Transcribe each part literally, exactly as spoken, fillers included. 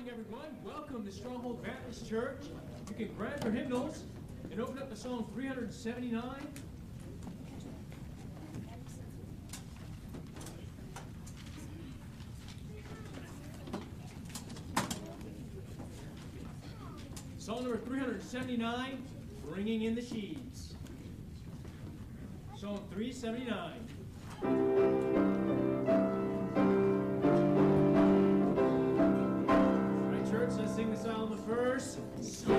everyone. Welcome to Stronghold Baptist Church. You can grab your hymnals and open up to Psalm three seventy-nine. Psalm number three seventy-nine, Bringing in the Sheaves. Psalm three seventy-nine. Let's sing this out on the verse. So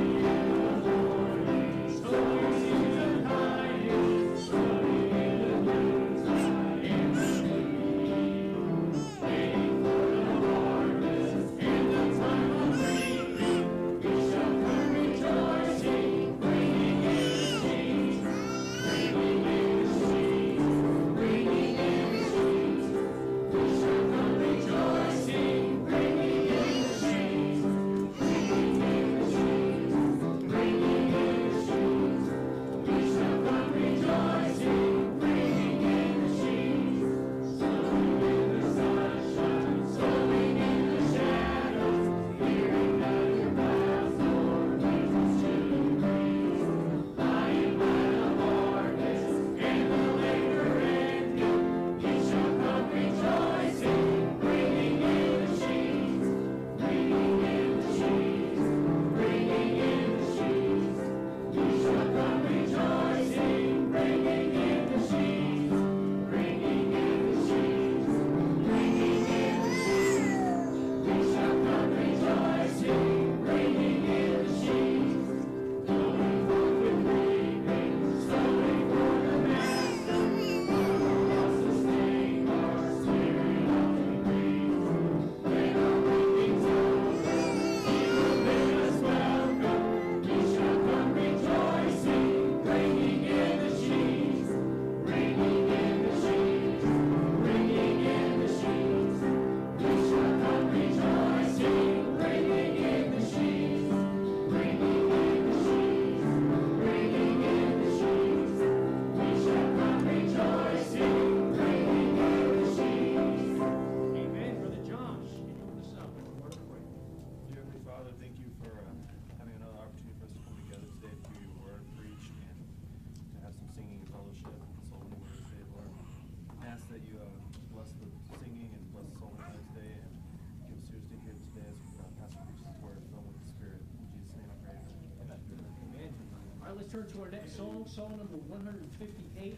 turn to our next song, song number one fifty-eight.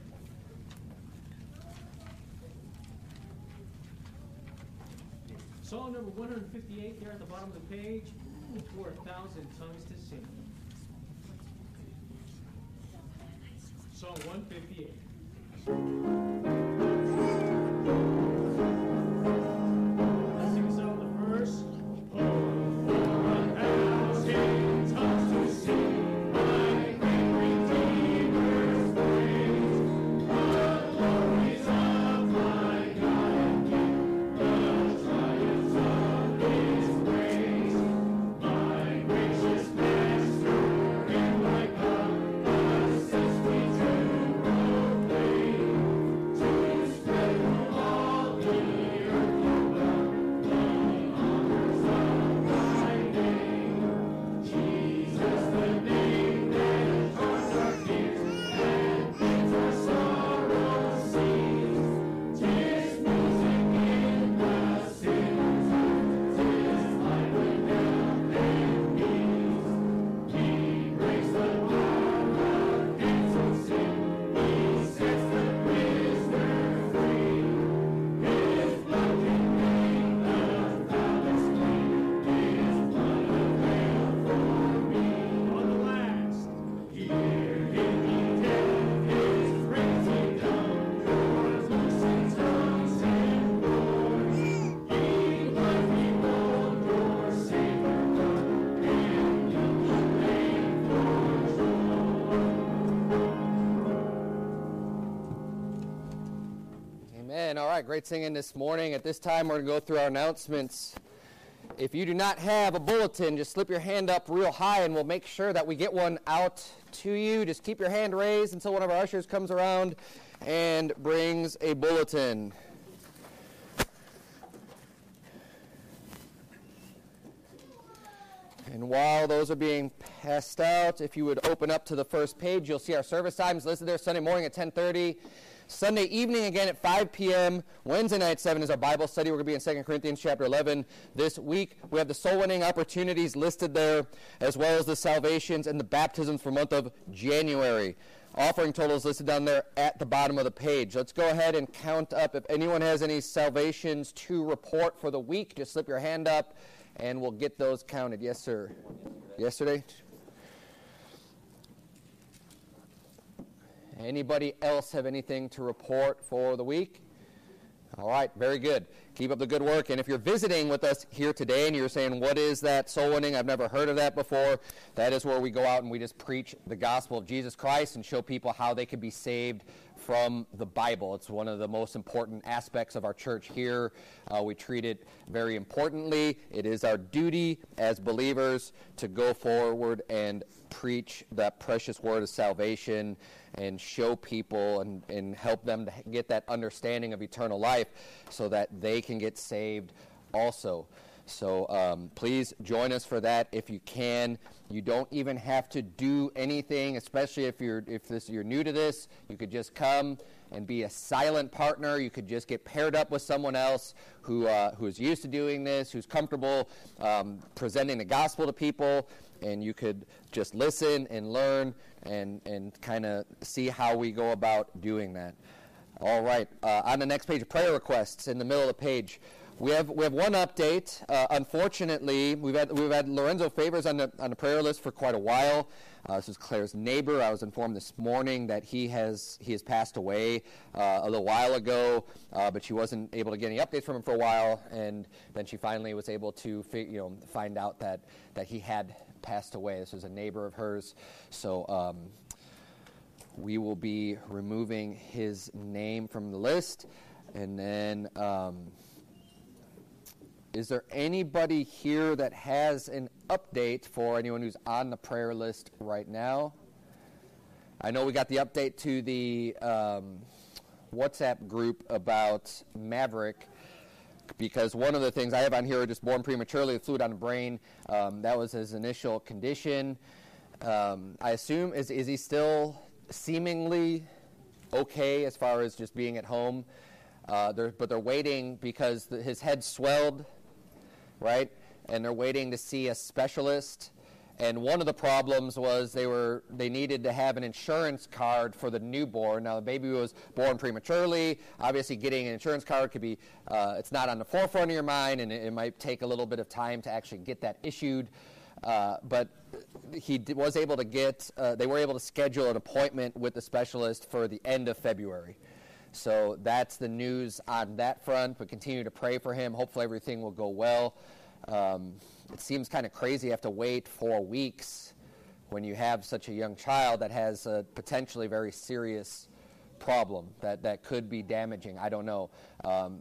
Song number one fifty-eight there at the bottom of the page, For a Thousand Tongues to Sing. Song one fifty-eight. Let's sing this out on the verse. Oh, for a thousand tongues to sing. All right, great singing this morning. At this time, we're going to go through our announcements. If you do not have a bulletin, just slip your hand up real high, and we'll make sure that we get one out to you. Just keep your hand raised until one of our ushers comes around and brings a bulletin. And while those are being passed out, if you would open up to the first page, you'll see our service times listed there. Sunday morning at ten thirty. Sunday evening again at five p.m. Wednesday night at seven is our Bible study. We're going to be in Second Corinthians chapter eleven this week. We have the soul winning opportunities listed there, as well as the salvations and the baptisms for the month of January. Offering totals listed down there at the bottom of the page. Let's go ahead and count up. If anyone has any salvations to report for the week, just slip your hand up and we'll get those counted. Yes, sir. Yesterday? Anybody else have anything to report for the week? All right, very good. Keep up the good work. And if you're visiting with us here today and you're saying, what is that soul winning? I've never heard of that before. That is where we go out and we just preach the gospel of Jesus Christ and show people how they can be saved from the Bible. It's one of the most important aspects of our church here. Uh, we treat it very importantly. It is our duty as believers to go forward and preach that precious word of salvation and show people and, and help them to get that understanding of eternal life so that they can get saved also. So um, please join us for that if you can. You don't even have to do anything, especially if you're if this you're new to this. You could just come and be a silent partner. You could just get paired up with someone else who uh, who is used to doing this, who's comfortable um, presenting the gospel to people, and you could just listen and learn and and kind of see how we go about doing that. All right, uh, on the next page, prayer requests in the middle of the page. We have we have one update. Uh, unfortunately, we've had we've had Lorenzo Favors on the on the prayer list for quite a while. Uh, this is Claire's neighbor. I was informed this morning that he has he has passed away uh, a little while ago, uh, but she wasn't able to get any updates from him for a while, and then she finally was able to fi- you know find out that that he had passed away. This was a neighbor of hers, so. Um, we will be removing his name from the list, and then. Um, Is there anybody here that has an update for anyone who's on the prayer list right now? I know we got the update to the um, WhatsApp group about Maverick, because one of the things I have on here are just born prematurely with fluid on the brain. Um, that was his initial condition. Um, I assume, is, is he still seemingly okay as far as just being at home? Uh, they're, but they're waiting because the, his head swelled, right? And they're waiting to see a specialist. And one of the problems was they were they needed to have an insurance card for the newborn. Now the baby was born prematurely. Obviously, getting an insurance card could be uh, it's not on the forefront of your mind, and it, it might take a little bit of time to actually get that issued. Uh, but he d- was able to get. Uh, they were able to schedule an appointment with the specialist for the end of February. So that's the news on that front, but continue to pray for him. Hopefully everything will go well. Um, it seems kind of crazy you have to wait four weeks when you have such a young child that has a potentially very serious problem that, that could be damaging. I don't know. Um,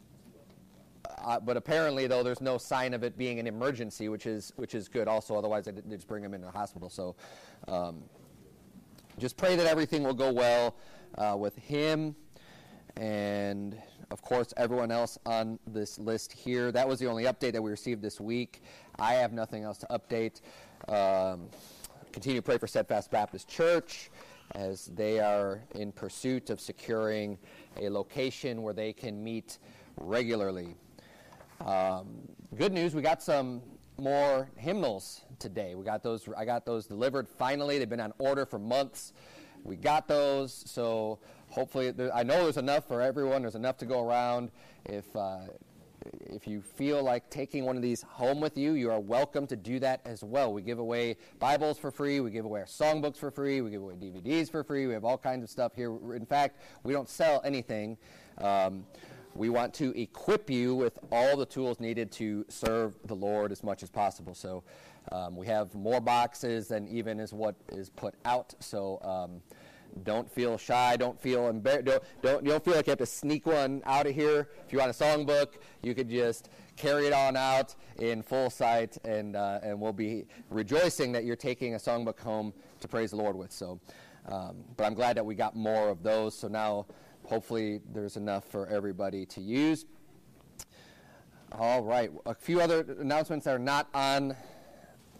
uh, but apparently, though, there's no sign of it being an emergency, which is which is good also. Otherwise, they just bring him into the hospital. So um, just pray that everything will go well uh, with him. And, of course, everyone else on this list here. That was the only update that we received this week. I have nothing else to update. Um, continue to pray for Steadfast Baptist Church as they are in pursuit of securing a location where they can meet regularly. Um, good news, we got some more hymnals today. We got those. I got those delivered finally. They've been on order for months. We got those, so hopefully, there, I know there's enough for everyone. There's enough to go around. If uh, if you feel like taking one of these home with you, you are welcome to do that as well. We give away Bibles for free. We give away our songbooks for free. We give away D V Ds for free. We have all kinds of stuff here. In fact, we don't sell anything. Um, we want to equip you with all the tools needed to serve the Lord as much as possible. So um, we have more boxes than even is what is put out. So um, don't feel shy. Don't feel embarrassed. Don't, don't, you don't feel like you have to sneak one out of here. If you want a songbook, you could just carry it on out in full sight, and uh, and we'll be rejoicing that you're taking a songbook home to praise the Lord with. So, um, but I'm glad that we got more of those. So now, hopefully, there's enough for everybody to use. All right, a few other announcements that are not on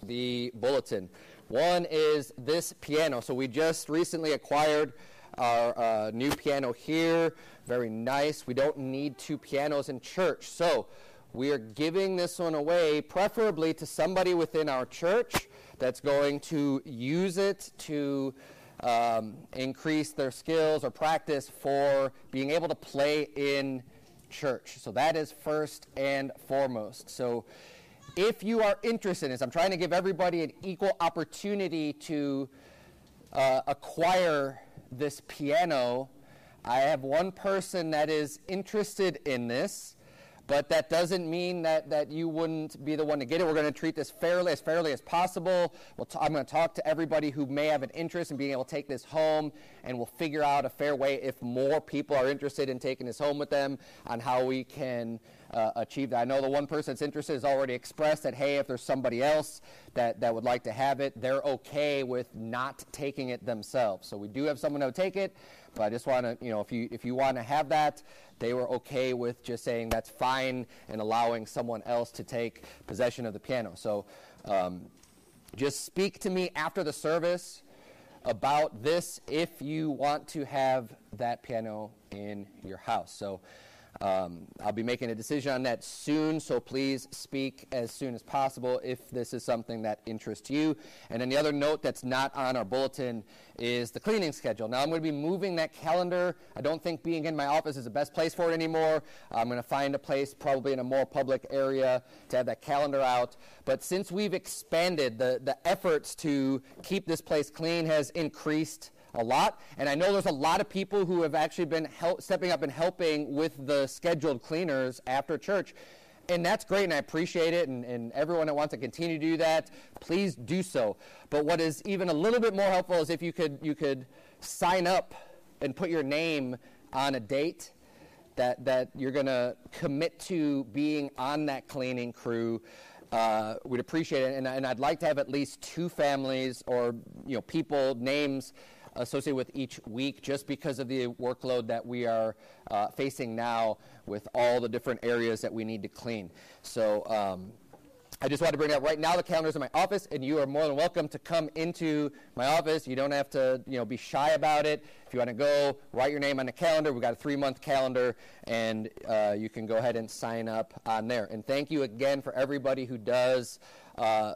the bulletin. One is this piano. So we just recently acquired our uh, new piano here. Very nice. We don't need two pianos in church. So we are giving this one away, preferably to somebody within our church that's going to use it to um, increase their skills or practice for being able to play in church. So that is first and foremost. So if you are interested in this, I'm trying to give everybody an equal opportunity to uh, acquire this piano. I have one person that is interested in this, but that doesn't mean that, that you wouldn't be the one to get it. We're going to treat this fairly, as fairly as possible. We'll t- I'm going to talk to everybody who may have an interest in being able to take this home, and we'll figure out a fair way, if more people are interested in taking this home with them, on how we can uh, achieve that. I know the one person that's interested has already expressed that, hey, if there's somebody else that, that would like to have it, they're okay with not taking it themselves. So we do have someone that would take it, but I just want to, you know, if you if you want to have that, they were okay with just saying that's fine and allowing someone else to take possession of the piano. So um, just speak to me after the service about this if you want to have that piano in your house. So um, I'll be making a decision on that soon, so please speak as soon as possible if this is something that interests you. And then the other note that's not on our bulletin is the cleaning schedule. Now I'm going to be moving that calendar. I don't think being in my office is the best place for it anymore. I'm going to find a place probably in a more public area to have that calendar out. But since we've expanded, the, the efforts to keep this place clean has increased a lot, and I know there's a lot of people who have actually been help, stepping up and helping with the scheduled cleaners after church, and that's great, and I appreciate it, and, and everyone that wants to continue to do that, please do so. But what is even a little bit more helpful is if you could you could sign up and put your name on a date that, that you're going to commit to being on that cleaning crew. Uh, we'd appreciate it, and, and I'd like to have at least two families or you know people, names associated with each week, just because of the workload that we are uh, facing now with all the different areas that we need to clean. So um, I just wanted to bring that up. Right now the calendar's in my office, and you are more than welcome to come into my office. You don't have to you know, be shy about it. If you want to go, write your name on the calendar. We've got a three-month calendar, and uh, you can go ahead and sign up on there. And thank you again for everybody who does uh,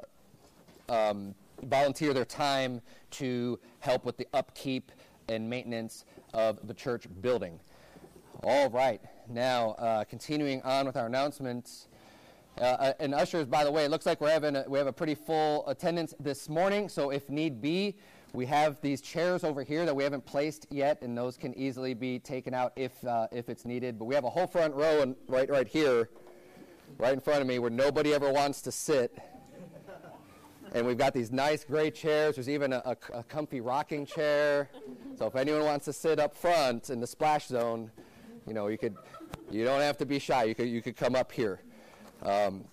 um, volunteer their time to help with the upkeep and maintenance of the church building. All right, now uh, continuing on with our announcements. Uh, and ushers, by the way, it looks like we're having a, we have a pretty full attendance this morning, so if need be, we have these chairs over here that we haven't placed yet, and those can easily be taken out if uh, if it's needed. But we have a whole front row and right right here, right in front of me, where nobody ever wants to sit. And we've got these nice gray chairs. There's even a, a, a comfy rocking chair. So if anyone wants to sit up front in the splash zone, you know, you could. You don't have to be shy. You could you could come up here. Um,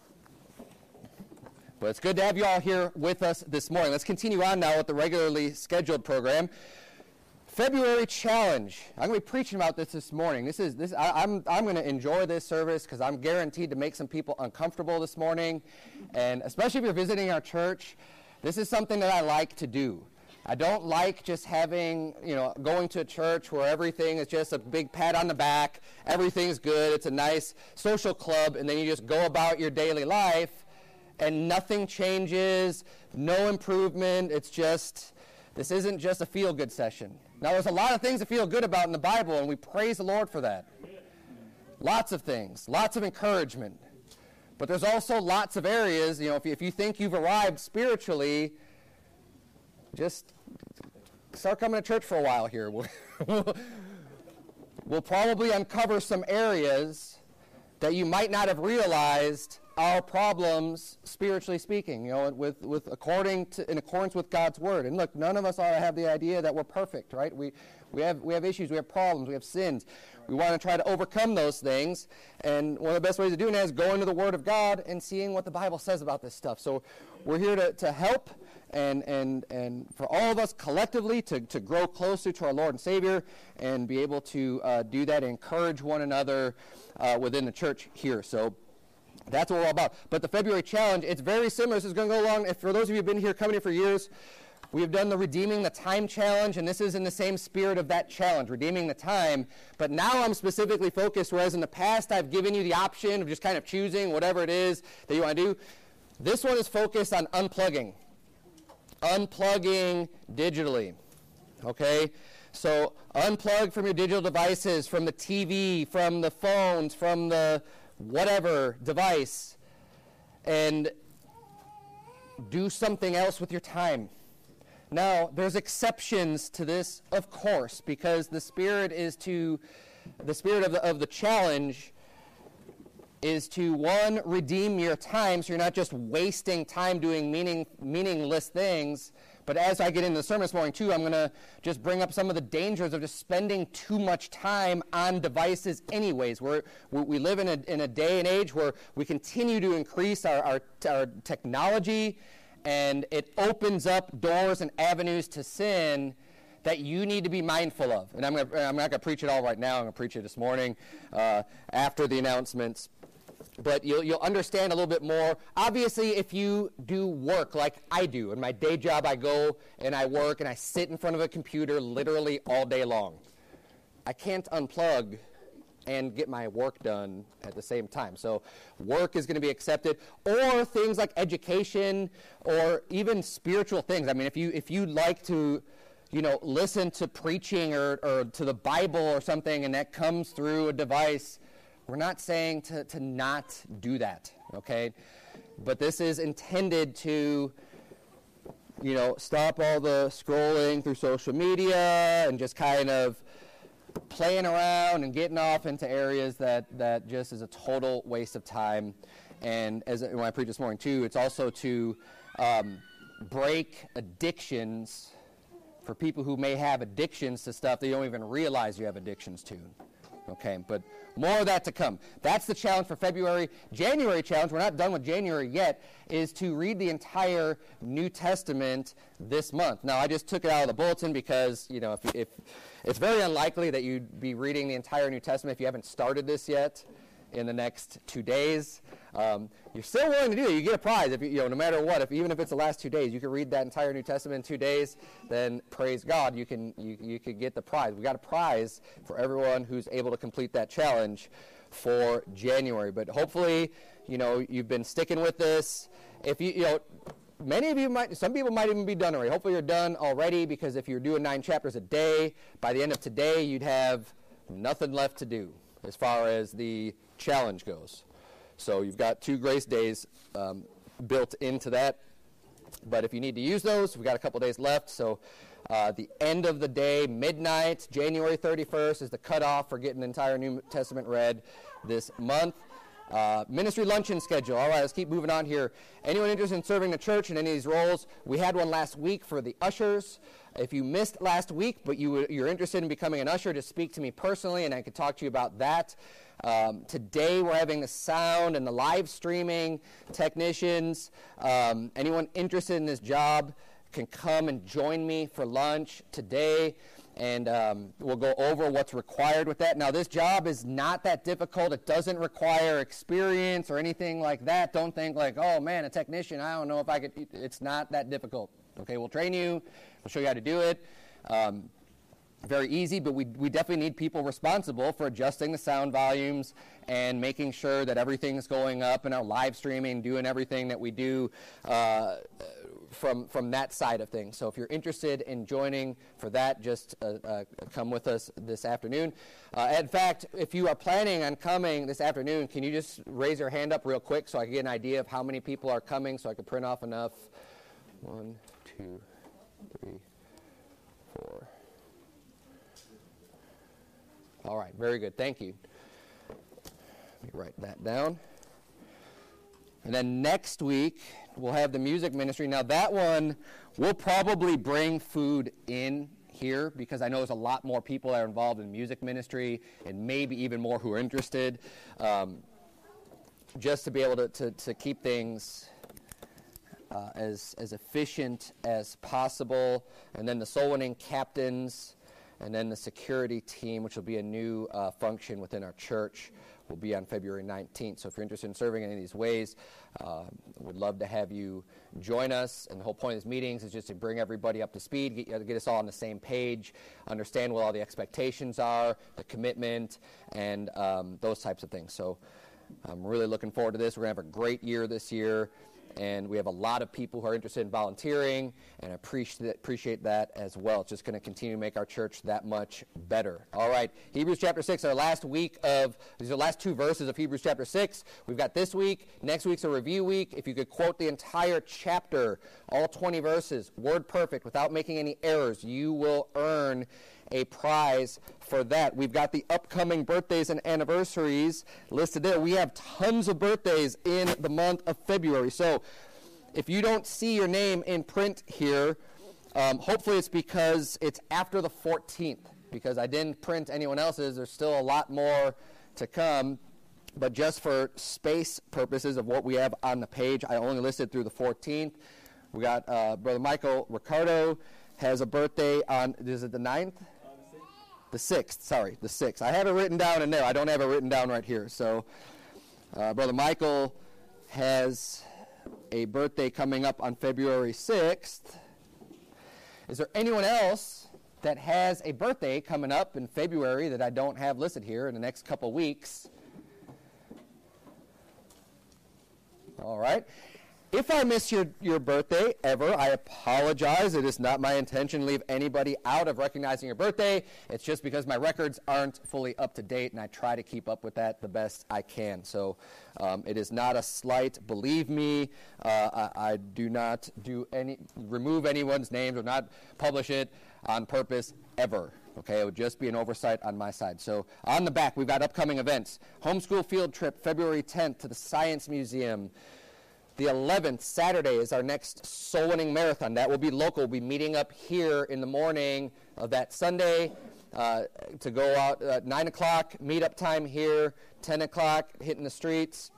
but it's good to have you all here with us this morning. Let's continue on now with the regularly scheduled program. February challenge. I'm going to be preaching about this this morning. This is this. I, I'm I'm going to enjoy this service because I'm guaranteed to make some people uncomfortable this morning, and especially if you're visiting our church, this is something that I like to do. I don't like just having, you know, going to a church where everything is just a big pat on the back, everything's good, it's a nice social club, and then you just go about your daily life, and nothing changes, no improvement. It's just, this isn't just a feel-good session. Now, there's a lot of things to feel good about in the Bible, and we praise the Lord for that. Lots of things, lots of encouragement. But there's also lots of areas, you know, if you, if you think you've arrived spiritually, just start coming to church for a while here. We'll, we'll probably uncover some areas that you might not have realized are problems, spiritually speaking, you know, with, with according to, in accordance with God's word. And look, none of us ought to have the idea that we're perfect, right? We we have we have issues, we have problems, we have sins. We want to try to overcome those things. And one of the best ways of doing that is going to the Word of God and seeing what the Bible says about this stuff. So we're here to, to help and and and for all of us collectively to, to grow closer to our Lord and Savior and be able to uh, do that and encourage one another uh, within the church here. So That's what we're all about. But the February challenge, it's very similar. This is going to go along. If for those of you who've been here, coming here for years, we have done the Redeeming the Time challenge, and this is in the same spirit of that challenge, redeeming the time. But now I'm specifically focused, whereas in the past I've given you the option of just kind of choosing whatever it is that you want to do. This one is focused on unplugging. Unplugging digitally. Okay? So unplug from your digital devices, from the T V, from the phones, from the whatever device, and do something else with your time. Now, there's exceptions to this, of course, because the spirit is to, the spirit of the, of the challenge is to, one, redeem your time so you're not just wasting time doing meaning, meaningless things. But as I get into the sermon this morning, too, I'm going to just bring up some of the dangers of just spending too much time on devices anyways. We're, we live in a, in a day and age where we continue to increase our, our, our technology, and it opens up doors and avenues to sin that you need to be mindful of. And I'm, gonna, I'm not going to preach it all right now. I'm going to preach it this morning uh, after the announcements. But you'll, you'll understand a little bit more. Obviously, if you do work like I do, in my day job I go and I work and I sit in front of a computer literally all day long. I can't unplug and get my work done at the same time. So work is going to be accepted, or things like education or even spiritual things. I mean, if you if you like to, you know, listen to preaching or, or to the Bible or something, and that comes through a device, we're not saying to, to not do that, okay? But this is intended to, you know, stop all the scrolling through social media and just kind of playing around and getting off into areas that, that just is a total waste of time. And as when I preach this morning too, it's also to um, break addictions for people who may have addictions to stuff they don't even realize you have addictions to. Okay, but more of that to come. That's the challenge for February. January challenge, we're not done with January yet, is to read the entire New Testament this month. Now, I just took it out of the bulletin because, you know, if, if it's very unlikely that you'd be reading the entire New Testament if you haven't started this yet in the next two days. Um, you're still willing to do it. You get a prize, if you, you know, no matter what. If even if it's the last two days, you can read that entire New Testament in two days. Then praise God, you can you you could get the prize. We got a prize for everyone who's able to complete that challenge for January. But hopefully, you know, you've been sticking with this. If you you know. Many of you might, some people might even be done already. Hopefully you're done already, because if you're doing nine chapters a day, by the end of today, you'd have nothing left to do as far as the challenge goes. So you've got two grace days um, built into that. But if you need to use those, we've got a couple days left. So uh, the end of the day, midnight, January thirty-first, is the cutoff for getting the entire New Testament read this month. Uh, ministry luncheon schedule. All right, let's keep moving on here. Anyone interested in serving the church in any of these roles? We had one last week for the ushers. If you missed last week, but you, you're interested in becoming an usher, just speak to me personally, and I could talk to you about that. Um, today we're having the sound and the live streaming technicians. Um, anyone interested in this job can come and join me for lunch today. And um, we'll go over what's required with that. Now, this job is not that difficult. It doesn't require experience or anything like that. Don't think like, oh, man, a technician, I don't know if I could. It's not that difficult. Okay, we'll train you. We'll show you how to do it. Um, very easy, but we, we definitely need people responsible for adjusting the sound volumes and making sure that everything's going up in our live streaming, doing everything that we do uh, from from that side of things. So if you're interested in joining for that, just uh, uh, come with us this afternoon. Uh, in fact, if you are planning on coming this afternoon, can you just raise your hand up real quick so I can get an idea of how many people are coming so I can print off enough? One, two, three, four. All right, very good. Thank you. Let me write that down. And then next week, we'll have the music ministry. Now, that one, we'll probably bring food in here because I know there's a lot more people that are involved in music ministry and maybe even more who are interested, um, just to be able to, to, to keep things uh, as, as efficient as possible. And then the soul winning captains, and then the security team, which will be a new uh, function within our church, will be on February nineteenth. So if you're interested in serving in any of these ways, uh, would love to have you join us. And the whole point of these meetings is just to bring everybody up to speed, get, get us all on the same page, understand what all the expectations are, the commitment, and um, those types of things. So I'm really looking forward to this. We're going to have a great year this year, and we have a lot of people who are interested in volunteering, and I appreciate, appreciate that as well. It's just going to continue to make our church that much better. All right, Hebrews chapter six, our last week of, these are the last two verses of Hebrews chapter six. We've got this week. Next week's a review week. If you could quote the entire chapter, all twenty verses, word perfect, without making any errors, you will earn a prize for that. We've got the upcoming birthdays and anniversaries listed there. We have tons of birthdays in the month of February. So if you don't see your name in print here, um, hopefully it's because it's after the fourteenth, because I didn't print anyone else's. There's still a lot more to come. But just for space purposes of what we have on the page, I only listed through the fourteenth. We got uh, Brother Michael Ricardo has a birthday on, is it the ninth? The sixth, sorry, the sixth. I have it written down in there. I don't have it written down right here. So, uh, Brother Michael has a birthday coming up on February sixth. Is there anyone else that has a birthday coming up in February that I don't have listed here in the next couple weeks? All right. If I miss your, your birthday ever, I apologize. It is not my intention to leave anybody out of recognizing your birthday. It's just because my records aren't fully up to date, and I try to keep up with that the best I can. So um, it is not a slight. Believe me, uh, I, I do not do any remove anyone's names or not publish it on purpose ever. Okay, it would just be an oversight on my side. So on the back, we've got upcoming events. Homeschool field trip, February tenth to the Science Museum. The eleventh, Saturday, is our next soul winning marathon. That will be local. We'll be meeting up here in the morning of that Sunday uh, to go out at nine o'clock, meetup time here, ten o'clock, hitting the streets.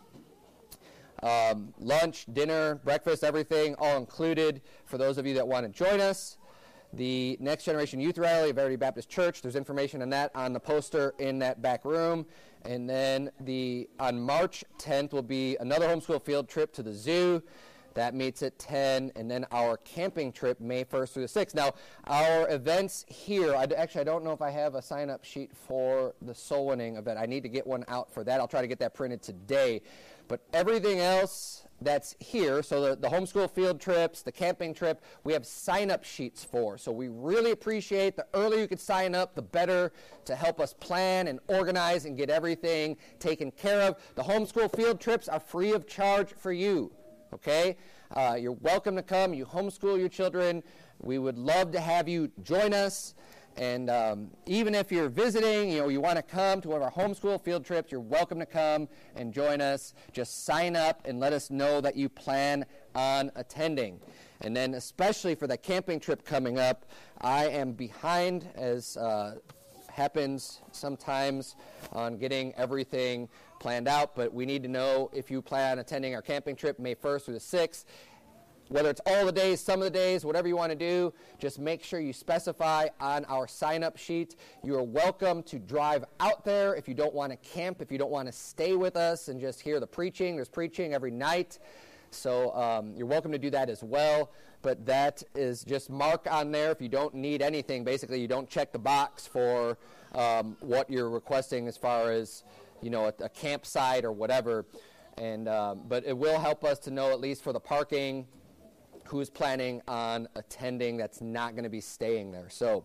Um, lunch, dinner, breakfast, everything, all included for those of you that want to join us. The Next Generation Youth Rally of Verity Baptist Church, there's information on that on the poster in that back room. And then the on March tenth will be another homeschool field trip to the zoo. That meets at ten. And then our camping trip, May first through the sixth. Now, our events here, I, actually, I don't know if I have a sign-up sheet for the soul winning event. I need to get one out for that. I'll try to get that printed today. But everything else that's here, so the, the homeschool field trips, the camping trip, we have sign-up sheets for. So we really appreciate the earlier you can sign up, the better to help us plan and organize and get everything taken care of. The homeschool field trips are free of charge for you, okay? Uh, you're welcome to come. You homeschool your children. We would love to have you join us. And um, even if you're visiting, you know, you want to come to one of our homeschool field trips, you're welcome to come and join us. Just sign up and let us know that you plan on attending. And then especially for the camping trip coming up, I am behind, as uh, happens sometimes, on getting everything planned out. But we need to know if you plan on attending our camping trip May first through the sixth. Whether it's all the days, some of the days, whatever you want to do, just make sure you specify on our sign-up sheet. You are welcome to drive out there if you don't want to camp, if you don't want to stay with us and just hear the preaching. There's preaching every night, so um, you're welcome to do that as well. But that is just mark on there. If you don't need anything, basically you don't check the box for um, what you're requesting as far as, you know, a, a campsite or whatever. And um, but it will help us to know, at least for the parking, who's planning on attending that's not going to be staying there. So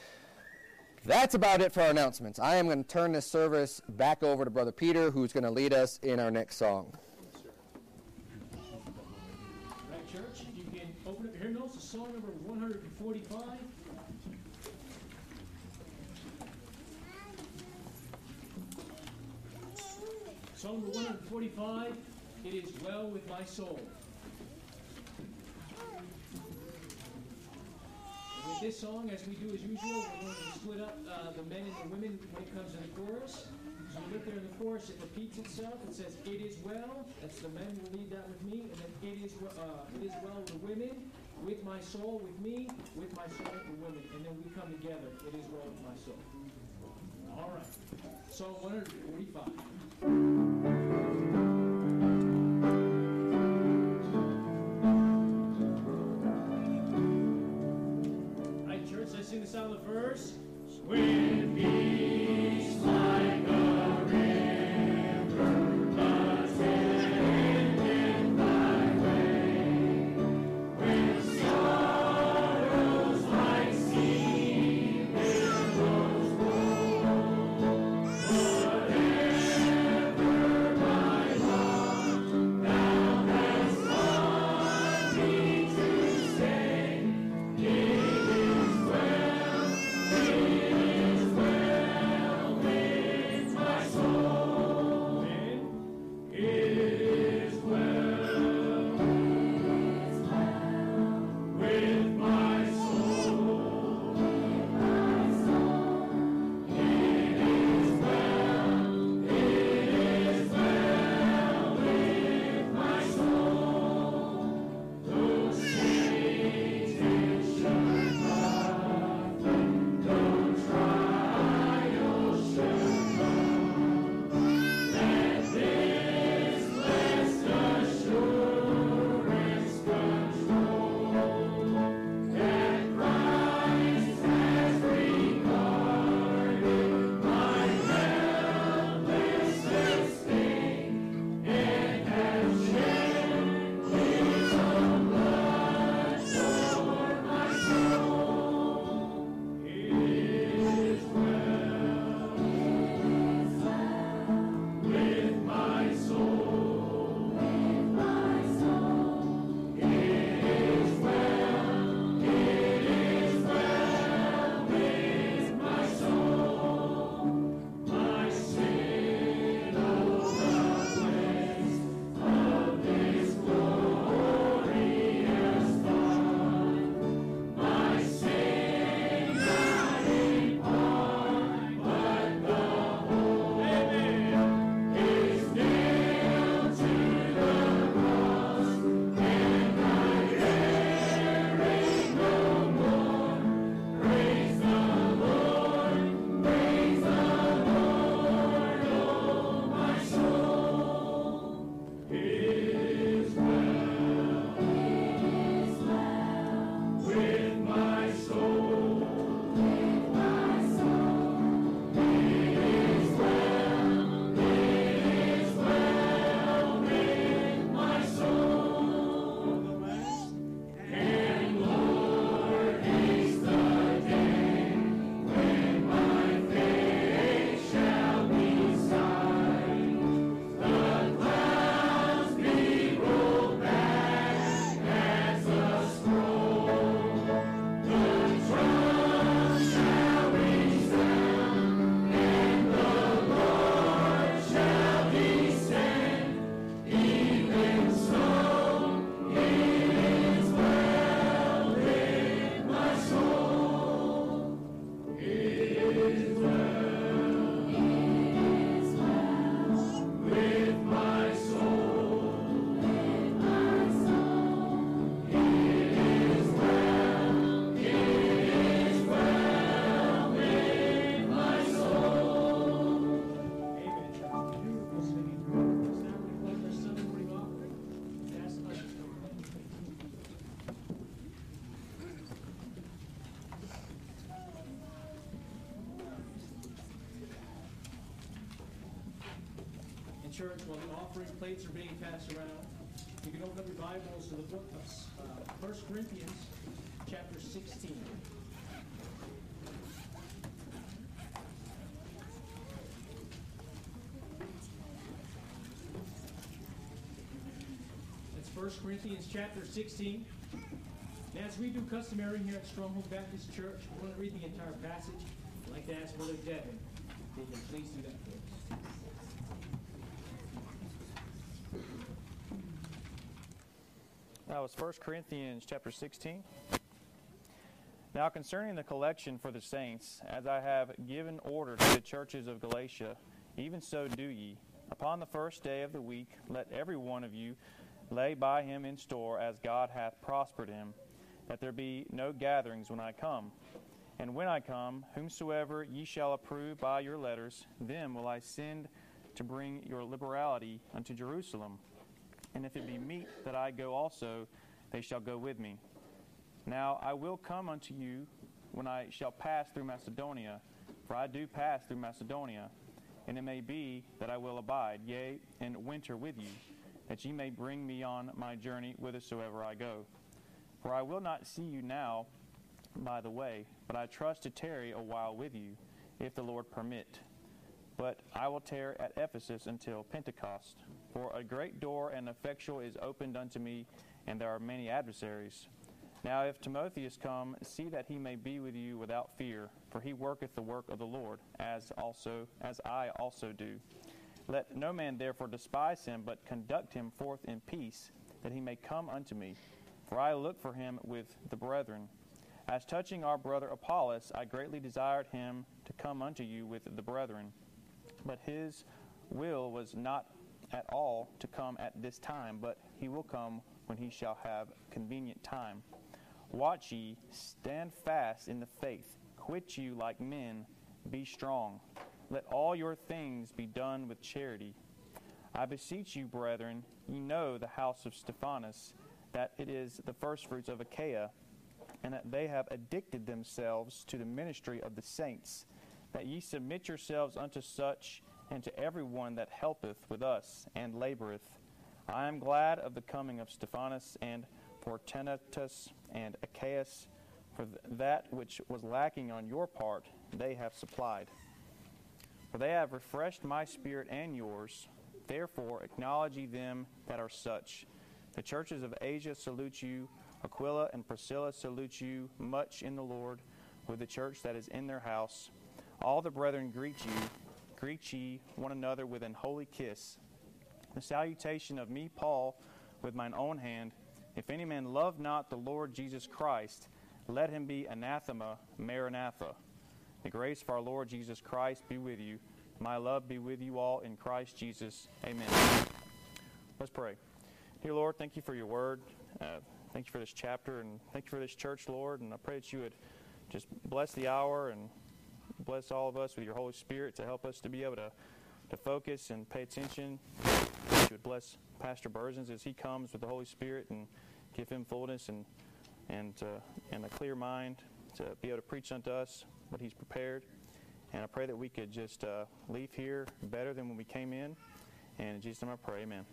that's about it for our announcements. I am going to turn this service back over to Brother Peter, who's going to lead us in our next song. Right, church, you can open up your hymn notes to song number one forty-five. Song number one forty-five, It Is Well With My Soul. With this song, as we do as usual, we're going to split up uh, the men and the women when it comes to the chorus. So you look there in the chorus, it repeats itself. It says, "It is well." That's the men will lead that with me. And then, "It is, uh, it is well with the women, with my soul, with me, with my soul, the women." And then we come together. It is well with my soul. All right. Song one forty-five. Church, while the offering plates are being passed around, you can open up your Bibles to the book of uh, First Corinthians, chapter sixteen. That's First Corinthians, chapter sixteen. Now, as we do customary here at Stronghold Baptist Church, we're going to read the entire passage. I'd like to ask Brother Devin, if he can please do that for us. That was First Corinthians chapter sixteen. Now concerning the collection for the saints, as I have given order to the churches of Galatia, even so do ye. Upon the first day of the week, let every one of you lay by him in store as God hath prospered him, that there be no gatherings when I come. And when I come, whomsoever ye shall approve by your letters, them will I send to bring your liberality unto Jerusalem. And if it be meet that I go also, they shall go with me. Now I will come unto you when I shall pass through Macedonia, for I do pass through Macedonia. And it may be that I will abide, yea, and winter with you, that ye may bring me on my journey whithersoever I go. For I will not see you now by the way, but I trust to tarry a while with you, if the Lord permit. But I will tarry at Ephesus until Pentecost. For a great door and effectual is opened unto me, and there are many adversaries. Now if Timotheus come, see that he may be with you without fear, for he worketh the work of the Lord, as also as I also do. Let no man therefore despise him, but conduct him forth in peace, that he may come unto me. For I look for him with the brethren. As touching our brother Apollos, I greatly desired him to come unto you with the brethren. But his will was not at all to come at this time, but he will come when he shall have convenient time. Watch ye, stand fast in the faith, quit you like men, be strong. Let all your things be done with charity. I beseech you, brethren, ye know the house of Stephanas, that it is the firstfruits of Achaia, and that they have addicted themselves to the ministry of the saints, that ye submit yourselves unto such, and to every one that helpeth with us and laboreth. I am glad of the coming of Stephanas and Fortunatus and Achaeus, for th- that which was lacking on your part they have supplied. For they have refreshed my spirit and yours. Therefore acknowledge ye them that are such. The churches of Asia salute you. Aquila and Priscilla salute you much in the Lord, with the church that is in their house. All the brethren greet you. Greet ye one another with an holy kiss. The salutation of me, Paul, with mine own hand. If any man love not the Lord Jesus Christ, let him be anathema, maranatha. The grace of our Lord Jesus Christ be with you. My love be with you all in Christ Jesus. Amen. Let's pray. Dear Lord, thank you for your word. Uh, thank you for this chapter, and thank you for this church, Lord. And I pray that you would just bless the hour and bless all of us with your Holy Spirit to help us to be able to, to focus and pay attention. That you would bless Pastor Burzins as he comes with the Holy Spirit and give him fullness and and uh, and a clear mind to be able to preach unto us what he's prepared. And I pray that we could just uh, leave here better than when we came in. And in Jesus' name I pray, amen.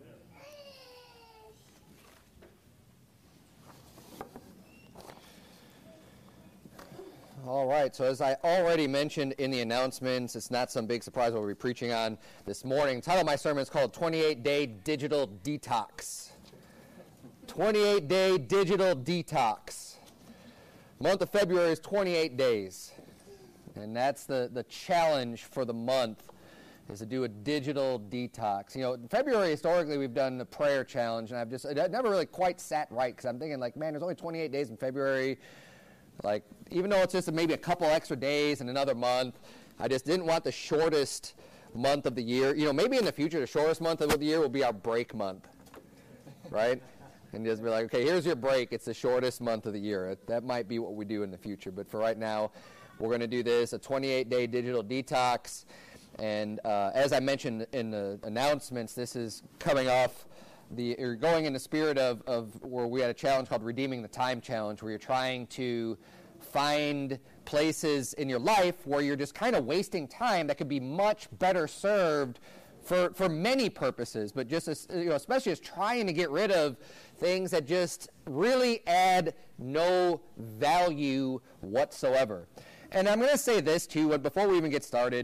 All right, so as I already mentioned in the announcements, it's not some big surprise what we'll be preaching on this morning. The title of my sermon is called twenty-eight day Digital Detox. twenty-eight day Digital Detox. The month of February is twenty-eight days. And that's the, the challenge for the month, is to do a digital detox. You know, in February, historically, we've done the prayer challenge, and I've just, it never really quite sat right, because I'm thinking, like, man, there's only twenty-eight days in February. Like, even though it's just maybe a couple extra days in another month, I just didn't want the shortest month of the year. You know, maybe in the future, the shortest month of the year will be our break month, right? And just be like, okay, here's your break. It's the shortest month of the year. That might be what we do in the future. But for right now, we're going to do this, a twenty-eight day digital detox. And uh, as I mentioned in the announcements, this is coming off the, you're going in the spirit of, of where we had a challenge called Redeeming the Time Challenge, where you're trying to find places in your life where you're just kind of wasting time that could be much better served for, for many purposes, but just as, you know, especially as trying to get rid of things that just really add no value whatsoever. And I'm going to say this too, but before we even get started,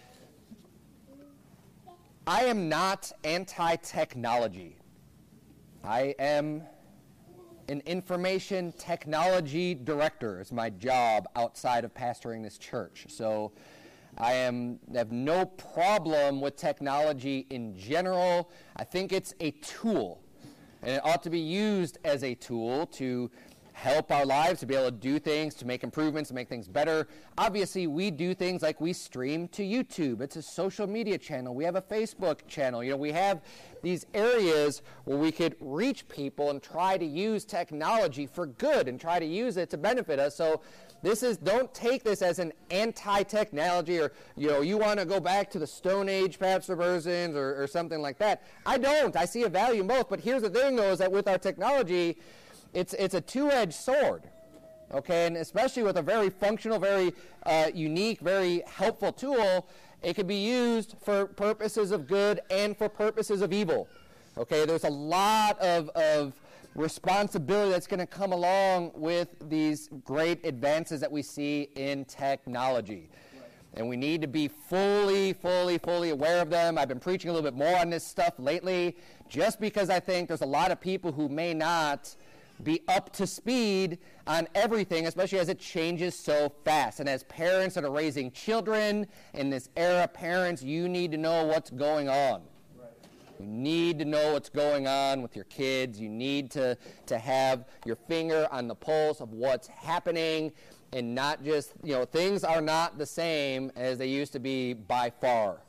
I am not anti-technology. I am an information technology director. It's my job outside of pastoring this church. So I am have no problem with technology in general. I think it's a tool, and it ought to be used as a tool to help our lives, to be able to do things, to make improvements, to make things better. Obviously, we do things like we stream to YouTube. It's a social media channel. We have a Facebook channel. You know, we have these areas where we could reach people and try to use technology for good and try to use it to benefit us. So this is, don't take this as an anti-technology or, you know, you want to go back to the Stone Age, Pastor Berzins, or, or something like that. I don't. I see a value in both. But here's the thing, though, is that with our technology, It's it's a two-edged sword, okay? And especially with a very functional, very uh, unique, very helpful tool, it can be used for purposes of good and for purposes of evil, okay? There's a lot of, of responsibility that's going to come along with these great advances that we see in technology. And we need to be fully, fully, fully aware of them. I've been preaching a little bit more on this stuff lately just because I think there's a lot of people who may not be up to speed on everything, especially as it changes so fast. And as parents that are raising children in this era, parents, you need to know what's going on. Right. You need to know what's going on with your kids. You need to, to have your finger on the pulse of what's happening and not just, you know, things are not the same as they used to be by far.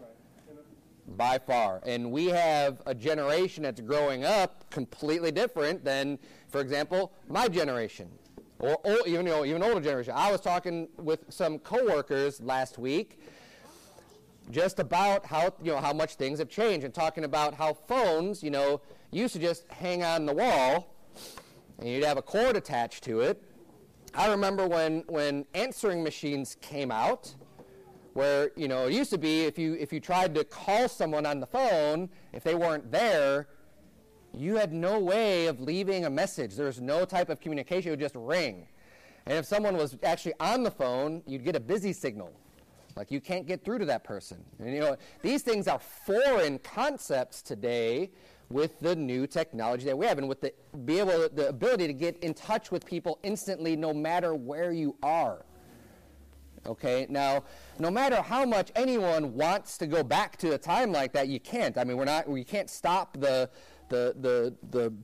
By far. And we have a generation that's growing up completely different than, for example, my generation, or, or even, you know, even older generation. I was talking with some coworkers last week just about how, you know, how much things have changed, and talking about how phones, you know, used to just hang on the wall and you'd have a cord attached to it. I remember when, when answering machines came out, where, you know, it used to be if you if you tried to call someone on the phone, if they weren't there, you had no way of leaving a message. There was no type of communication. It would just ring. And if someone was actually on the phone, you'd get a busy signal. Like, you can't get through to that person. And, you know, these things are foreign concepts today with the new technology that we have, and with the be able the ability to get in touch with people instantly no matter where you are. Okay, now, no matter how much anyone wants to go back to a time like that, you can't. I mean, we're not. We can't stop the the the the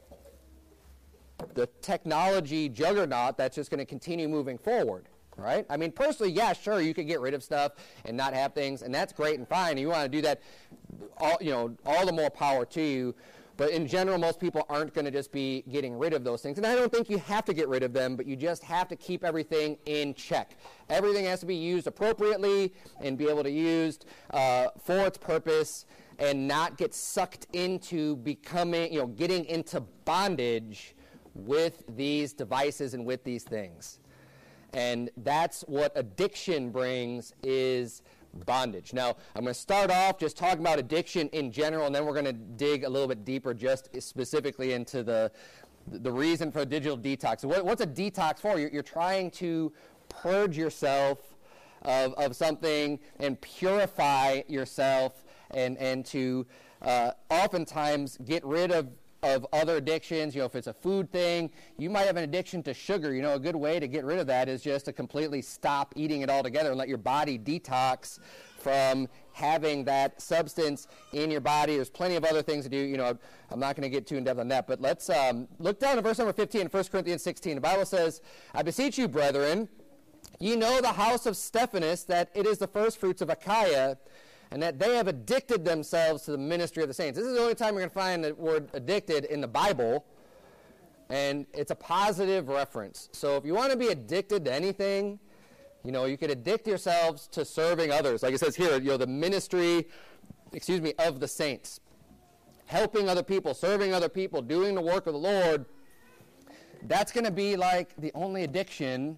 the technology juggernaut that's just going to continue moving forward, right? I mean, personally, yeah, sure, you could get rid of stuff and not have things, and that's great and fine. And you want to do that, all you know, all the more power to you. But in general, most people aren't going to just be getting rid of those things. And I don't think you have to get rid of them, but you just have to keep everything in check. Everything has to be used appropriately and be able to be used uh, for its purpose, and not get sucked into becoming, you know, getting into bondage with these devices and with these things. And that's what addiction brings, is bondage. Now, I'm going to start off just talking about addiction in general, and then we're going to dig a little bit deeper just specifically into the the reason for a digital detox. So what, what's a detox for? You're, you're trying to purge yourself of, of something and purify yourself, and, and to uh, oftentimes get rid of of other addictions. You know, if it's a food thing, you might have an addiction to sugar. You know, a good way to get rid of that is just to completely stop eating it altogether and let your body detox from having that substance in your body. There's plenty of other things to do. You know, I'm not going to get too in depth on that, but let's um, look down at verse number fifteen in First Corinthians sixteen. The Bible says, "I beseech you, brethren, ye know the house of Stephanas, that it is the first fruits of Achaia, and that they have addicted themselves to the ministry of the saints." This is the only time you're going to find the word addicted in the Bible, and it's a positive reference. So if you want to be addicted to anything, you know, you could addict yourselves to serving others. Like it says here, you know, the ministry, excuse me, of the saints. Helping other people, serving other people, doing the work of the Lord. That's going to be like the only addiction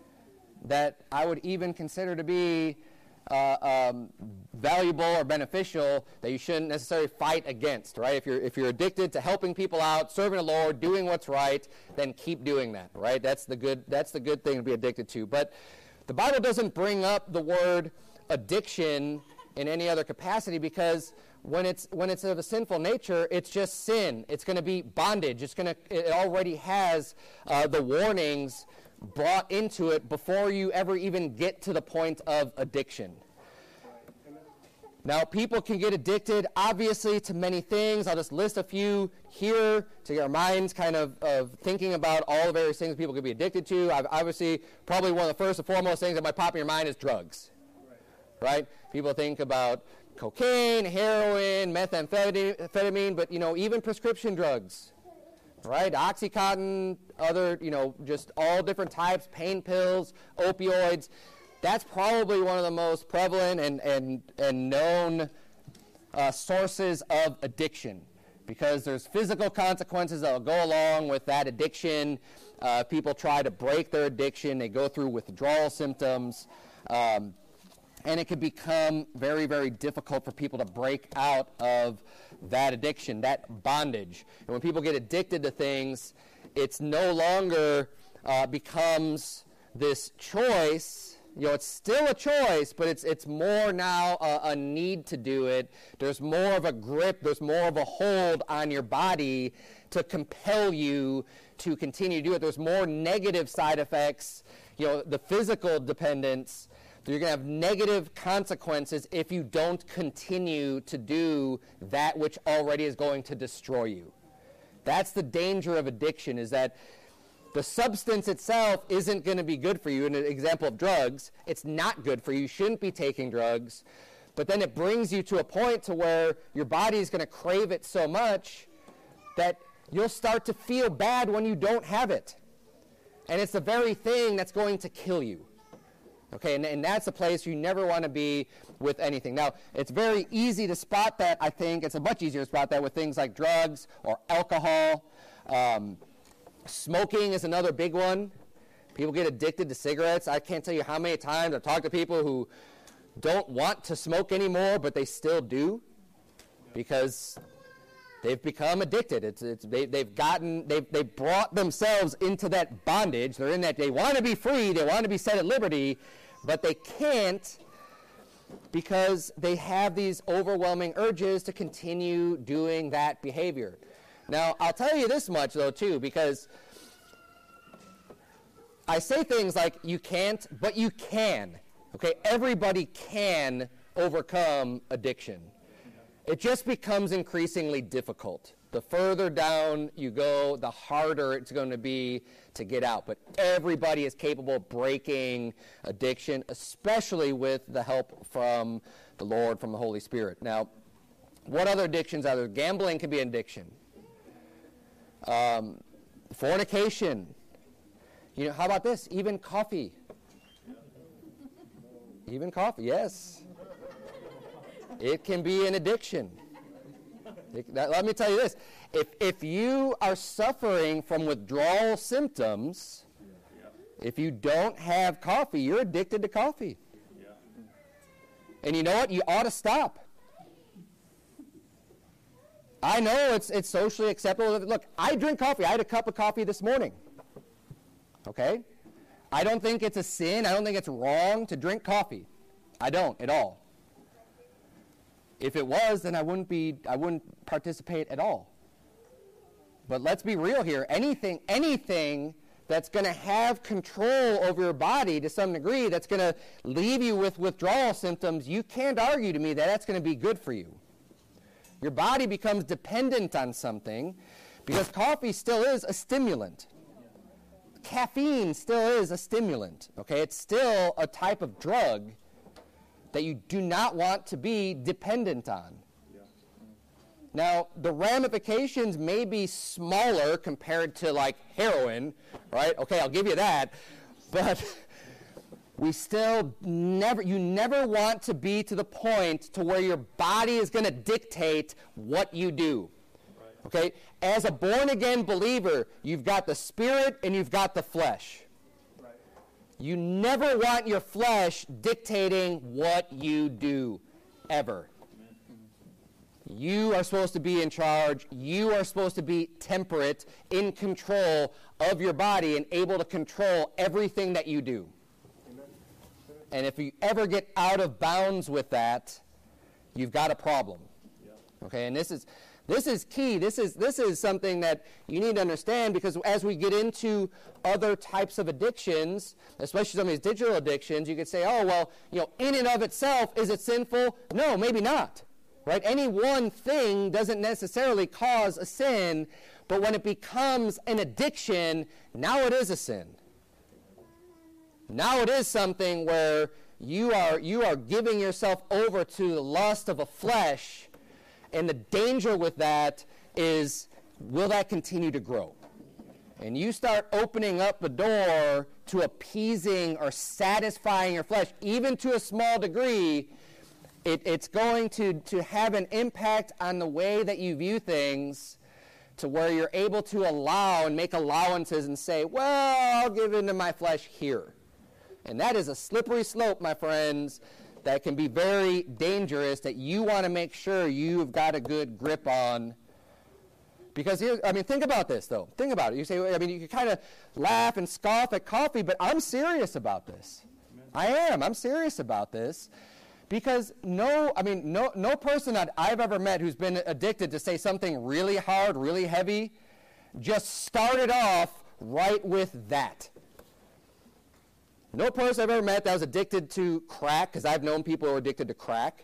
that I would even consider to be Uh, um, valuable or beneficial, that you shouldn't necessarily fight against, right? If you're if you're addicted to helping people out, serving the Lord, doing what's right, then keep doing that, right? That's the good that's the good thing to be addicted to. But the Bible doesn't bring up the word addiction in any other capacity, because when it's when it's of a sinful nature, it's just sin. It's going to be bondage. It's going to it already has uh, the warnings brought into it before you ever even get to the point of addiction. Now, people can get addicted, obviously, to many things. I'll just list a few here to get our minds kind of, of thinking about all the various things people could be addicted to. I've, obviously, probably one of the first and foremost things that might pop in your mind is drugs, right? right? People think about cocaine, heroin, methamphetamine, but, you know, even prescription drugs, right? Oxycontin, other, you know, just all different types, pain pills, opioids. That's probably one of the most prevalent and, and, and known uh, sources of addiction, because there's physical consequences that will go along with that addiction. Uh, people try to break their addiction. They go through withdrawal symptoms, um, and it can become very, very difficult for people to break out of that addiction, that bondage. And when people get addicted to things, it's no longer uh, becomes this choice. You know, it's still a choice, but it's it's more now a, a need to do it. There's more of a grip, there's more of a hold on your body to compel you to continue to do it. There's more negative side effects, you know, the physical dependence. You're going to have negative consequences if you don't continue to do that which already is going to destroy you. That's the danger of addiction, is that the substance itself isn't going to be good for you. In an example of drugs, it's not good for you. You shouldn't be taking drugs. But then it brings you to a point to where your body is going to crave it so much that you'll start to feel bad when you don't have it. And it's the very thing that's going to kill you. Okay, and, and that's a place you never want to be with anything. Now, it's very easy to spot that, I think. It's a much easier to spot that with things like drugs or alcohol. Um, Smoking is another big one. People get addicted to cigarettes. I can't tell you how many times I've talked to people who don't want to smoke anymore, but they still do because they've become addicted. It's, it's, they, they've gotten, they've, they've brought themselves into that bondage. They're in that, they want to be free, they want to be set at liberty, but they can't because they have these overwhelming urges to continue doing that behavior. Now, I'll tell you this much, though, too, because I say things like you can't, but you can. Okay, everybody can overcome addiction. It just becomes increasingly difficult. The further down you go, the harder it's going to be to get out. But everybody is capable of breaking addiction, especially with the help from the Lord, from the Holy Spirit. Now, what other addictions are there? Gambling can be an addiction. Um, fornication. You know, how about this? Even coffee. Even coffee, yes. It can be an addiction. It, that, let me tell you this. If, if you are suffering from withdrawal symptoms, if you don't have coffee, you're addicted to coffee. And you know what? You ought to stop. I know it's it's socially acceptable. Look, I drink coffee. I had a cup of coffee this morning. Okay? I don't think it's a sin. I don't think it's wrong to drink coffee. I don't at all. If it was, then I wouldn't be I wouldn't participate at all. But let's be real here. Anything anything that's going to have control over your body to some degree, that's going to leave you with withdrawal symptoms, you can't argue to me that that's going to be good for you. Your body becomes dependent on something because coffee still is a stimulant. Caffeine still is a stimulant. Okay, it's still a type of drug that you do not want to be dependent on. Yeah. Now, the ramifications may be smaller compared to like heroin, right? Okay, I'll give you that. But we still never, you never want to be to the point to where your body is going to dictate what you do. Right. Okay? As a born-again believer, you've got the spirit and you've got the flesh. Right. You never want your flesh dictating what you do, ever. Amen. You are supposed to be in charge. You are supposed to be temperate, in control of your body, and able to control everything that you do. And if you ever get out of bounds with that, you've got a problem. Yeah. Okay, and this is This is key. This is this is something that you need to understand, because as we get into other types of addictions, especially some of these digital addictions, you could say, oh, well, you know, in and of itself, is it sinful? No, maybe not. Right? Any one thing doesn't necessarily cause a sin, but when it becomes an addiction, now it is a sin. Now it is something where you are you are giving yourself over to the lust of a flesh. And the danger with that is, will that continue to grow? And you start opening up the door to appeasing or satisfying your flesh, even to a small degree, it, it's going to, to have an impact on the way that you view things, to where you're able to allow and make allowances and say, well, I'll give in to my flesh here. And that is a slippery slope, my friends, that can be very dangerous, that you want to make sure you've got a good grip on. Because, I mean, think about this, though. Think about it. You say, I mean, you can kind of laugh and scoff at coffee, but I'm serious about this. I am. I'm serious about this. Because no, I mean, no, no person that I've ever met who's been addicted to, say, something really hard, really heavy, just started off right with that. No person I've ever met that was addicted to crack, because I've known people who are addicted to crack,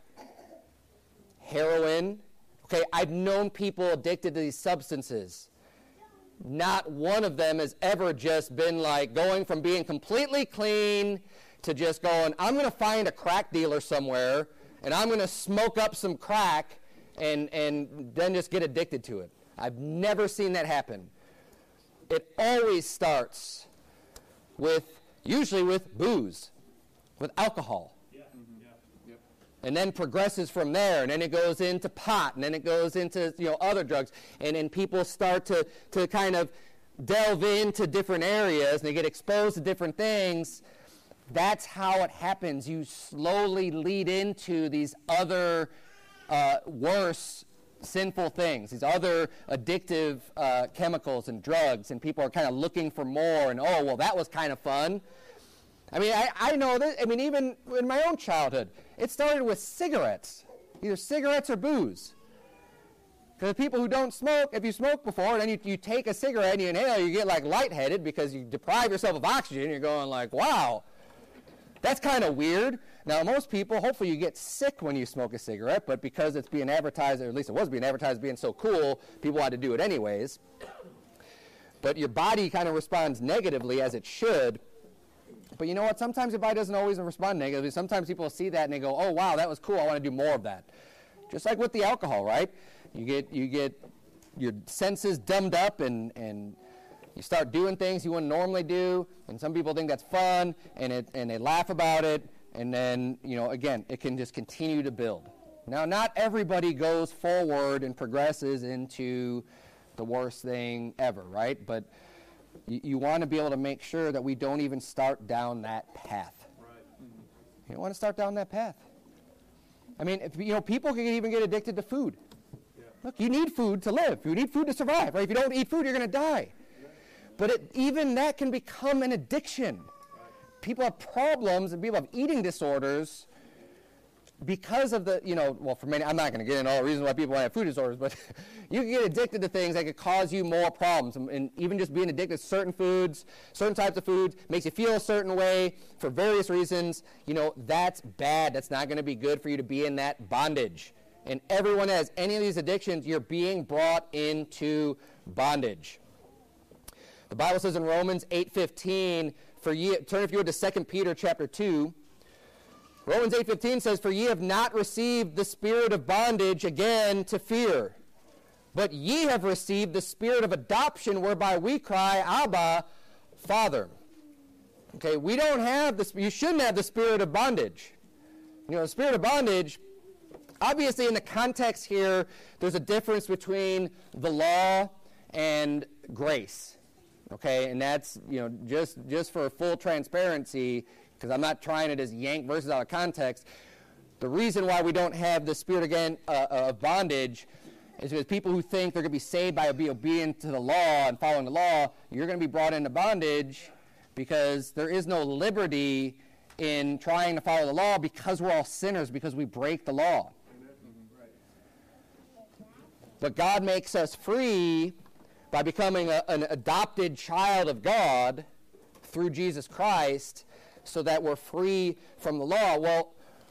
heroin. Okay, I've known people addicted to these substances. Not one of them has ever just been like going from being completely clean to just going, I'm going to find a crack dealer somewhere, and I'm going to smoke up some crack and, and then just get addicted to it. I've never seen that happen. It always starts with usually with booze, with alcohol. Yeah. Mm-hmm. Yeah. Yep. And then progresses from there, and then it goes into pot, and then it goes into, you know, other drugs. And then people start to, to kind of delve into different areas, and they get exposed to different things. That's how it happens. You slowly lead into these other uh, worse sinful things, these other addictive uh, chemicals and drugs, and people are kind of looking for more, and oh, well, that was kind of fun. I mean, I, I know that, I mean, even in my own childhood, it started with cigarettes, either cigarettes or booze. Because people who don't smoke, if you smoke before, and then you, you take a cigarette and you inhale, you get like lightheaded because you deprive yourself of oxygen. You're going like, wow, that's kind of weird. Now, most people, hopefully you get sick when you smoke a cigarette, but because it's being advertised, or at least it was being advertised as being so cool, people had to do it anyways. But your body kind of responds negatively, as it should. But you know what? Sometimes your body doesn't always respond negatively. Sometimes people see that and they go, oh, wow, that was cool. I want to do more of that. Just like with the alcohol, right? You get you get your senses dumbed up, and, and you start doing things you wouldn't normally do. And some people think that's fun, and it and they laugh about it. And then, you know, again, it can just continue to build. Now, not everybody goes forward and progresses into the worst thing ever, right? But you, you want to be able to make sure that we don't even start down that path. Right. Mm-hmm. You don't want to start down that path. I mean, if, you know, people can even get addicted to food. Yeah. Look, you need food to live. You need food to survive, right? If you don't eat food, you're going to die. Yeah. But it, even that can become an addiction. People have problems and people have eating disorders because of the, you know, well, for many, I'm not going to get into all the reasons why people have food disorders, but you can get addicted to things that could cause you more problems. And, and even just being addicted to certain foods, certain types of foods, makes you feel a certain way for various reasons. You know, that's bad. That's not going to be good for you to be in that bondage. And everyone that has any of these addictions, you're being brought into bondage. The Bible says in Romans eight fifteen, for ye, turn if you would to Second Peter chapter two. Romans eight fifteen says, for ye have not received the spirit of bondage again to fear, but ye have received the spirit of adoption, whereby we cry, Abba, Father. Okay, we don't have this, you shouldn't have the spirit of bondage. You know, the spirit of bondage, obviously in the context here, there's a difference between the law and grace. Okay, and that's, you know, just, just for full transparency, because I'm not trying to just yank verses out of context. The reason why we don't have the spirit again uh, of bondage is because people who think they're going to be saved by being obedient to the law and following the law, you're going to be brought into bondage, because there is no liberty in trying to follow the law, because we're all sinners, because we break the law. But God makes us free by becoming a, an adopted child of God through Jesus Christ so that we're free from the law. Well,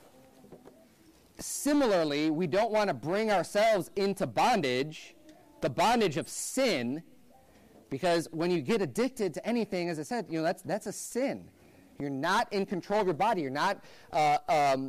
similarly, we don't want to bring ourselves into bondage, the bondage of sin, because when you get addicted to anything, as I said, you know, that's that's a sin. You're not in control of your body. You're not uh, um,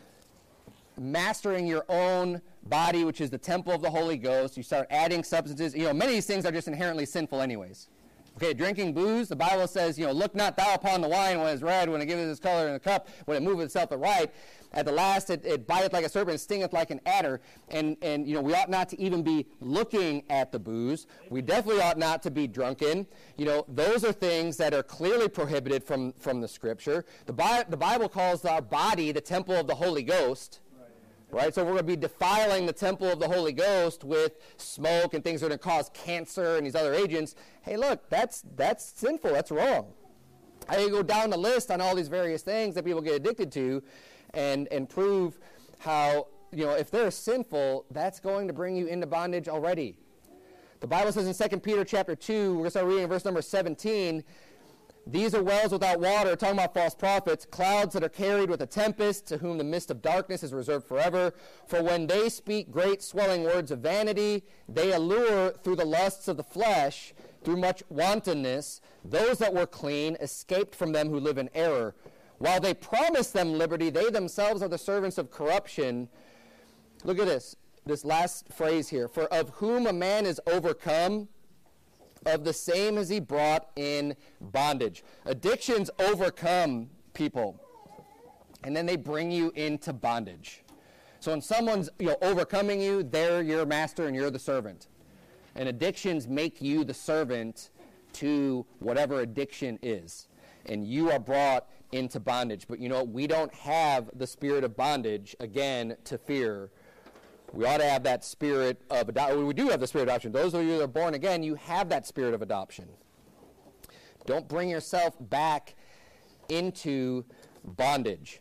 mastering your own body, which is the temple of the Holy Ghost. You start adding substances. You know, many of these things are just inherently sinful anyways. Okay, drinking booze, the Bible says, you know, look not thou upon the wine when it's red, when it giveth its color in the cup, when it moveth itself aright. At the last, it, it biteth like a serpent, and stingeth like an adder. And, and, you know, we ought not to even be looking at the booze. We definitely ought not to be drunken. You know, those are things that are clearly prohibited from, from the Scripture. The, Bi- the Bible calls our body the temple of the Holy Ghost. Right, so we're going to be defiling the temple of the Holy Ghost with smoke and things that are going to cause cancer and these other agents. Hey, look, that's that's sinful. That's wrong. I can go down the list on all these various things that people get addicted to, and and prove how, you know, if they're sinful, that's going to bring you into bondage already. The Bible says in Second Peter chapter two, we're going to start reading verse number seventeen. These are wells without water, talking about false prophets, clouds that are carried with a tempest, to whom the mist of darkness is reserved forever. For when they speak great swelling words of vanity, they allure through the lusts of the flesh, through much wantonness, those that were clean, escaped from them who live in error. While they promise them liberty, they themselves are the servants of corruption. Look at this, this last phrase here. For of whom a man is overcome, of the same is he brought in bondage. Addictions overcome people, and then they bring you into bondage. So when someone's, you know, overcoming you, they're your master and you're the servant. And addictions make you the servant to whatever addiction is. And you are brought into bondage. But you know, we don't have the spirit of bondage, again, to fear. We ought to have that spirit of adoption. We do have the spirit of adoption. Those of you that are born again, you have that spirit of adoption. Don't bring yourself back into bondage.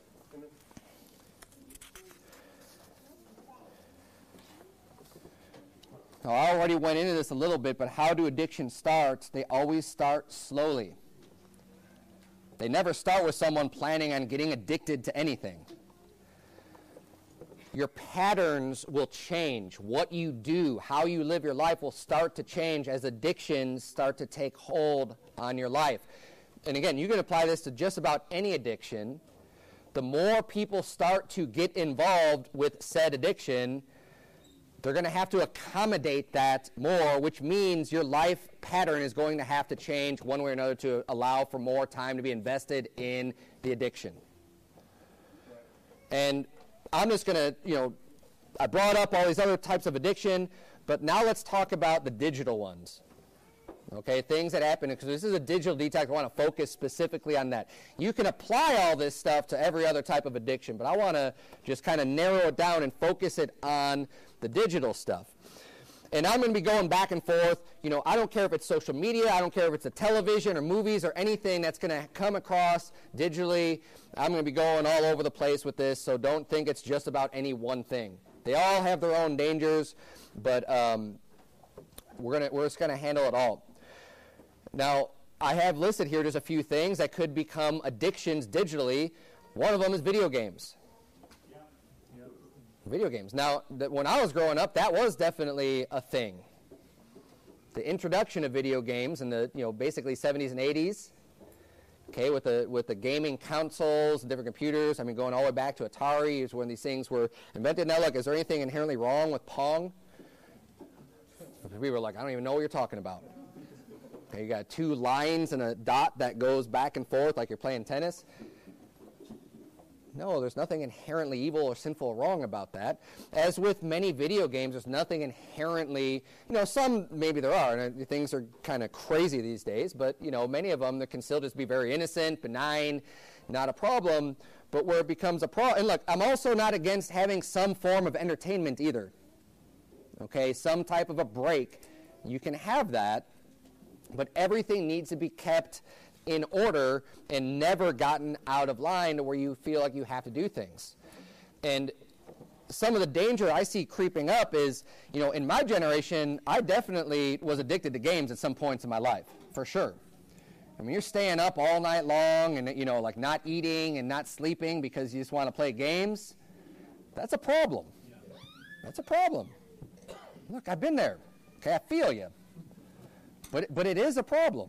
Now, I already went into this a little bit, but how do addictions start? They always start slowly. They never start with someone planning on getting addicted to anything. Your patterns will change. What you do, how you live your life will start to change as addictions start to take hold on your life. And again, you can apply this to just about any addiction. The more people start to get involved with said addiction, they're going to have to accommodate that more, which means your life pattern is going to have to change one way or another to allow for more time to be invested in the addiction. And I'm just going to, you know, I brought up all these other types of addiction, but now let's talk about the digital ones. Okay, things that happen, because this is a digital detox. I want to focus specifically on that. You can apply all this stuff to every other type of addiction, but I want to just kind of narrow it down and focus it on the digital stuff. And I'm going to be going back and forth. You know, I don't care if it's social media. I don't care if it's a television or movies or anything that's going to come across digitally. I'm going to be going all over the place with this, so don't think it's just about any one thing. They all have their own dangers, but um, we're going to we're just going to handle it all. Now, I have listed here just a few things that could become addictions digitally. One of them is video games. Video games. Now, that when I was growing up, that was definitely a thing. The introduction of video games in the, you know, basically seventies and eighties, okay, with the with the gaming consoles, different computers. I mean, going all the way back to Atari is when these things were invented. Now, look, is there anything inherently wrong with Pong? We were like, I don't even know what you're talking about. Okay, you got two lines and a dot that goes back and forth like you're playing tennis. No, there's nothing inherently evil or sinful or wrong about that. As with many video games, there's nothing inherently, you know, some maybe there are, and things are kind of crazy these days, but, you know, many of them that can still just be very innocent, benign, not a problem, but where it becomes a problem. And look, I'm also not against having some form of entertainment either. Okay, some type of a break. You can have that, but everything needs to be kept in order and never gotten out of line to where you feel like you have to do things. And some of the danger I see creeping up is, you know, in my generation, I definitely was addicted to games at some points in my life, for sure. I mean, you're staying up all night long and, you know, like not eating and not sleeping because you just want to play games. That's a problem. That's a problem. Look, I've been there. Okay, I feel you. But, but it is a problem.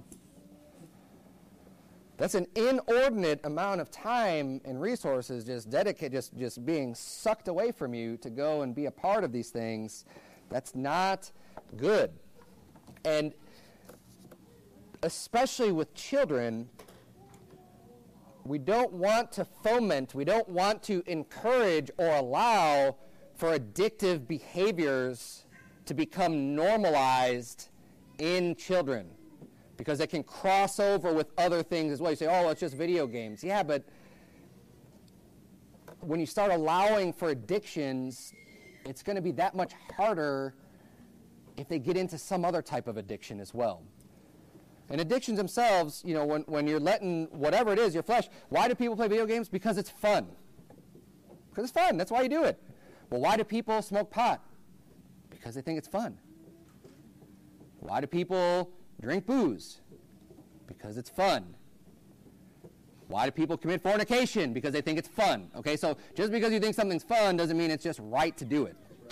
That's an inordinate amount of time and resources just dedicated, just, just being sucked away from you to go and be a part of these things. That's not good. And especially with children, we don't want to foment, we don't want to encourage or allow for addictive behaviors to become normalized in children, because it can cross over with other things as well. You say, oh, it's just video games. Yeah, but when you start allowing for addictions, it's going to be that much harder if they get into some other type of addiction as well. And addictions themselves, you know, when, when you're letting whatever it is, your flesh, why do people play video games? Because it's fun. Because it's fun. That's why you do it. Well, why do people smoke pot? Because they think it's fun. Why do people drink booze? Because it's fun. Why do people commit fornication? Because they think it's fun. Okay, so just because you think something's fun doesn't mean it's just right to do it.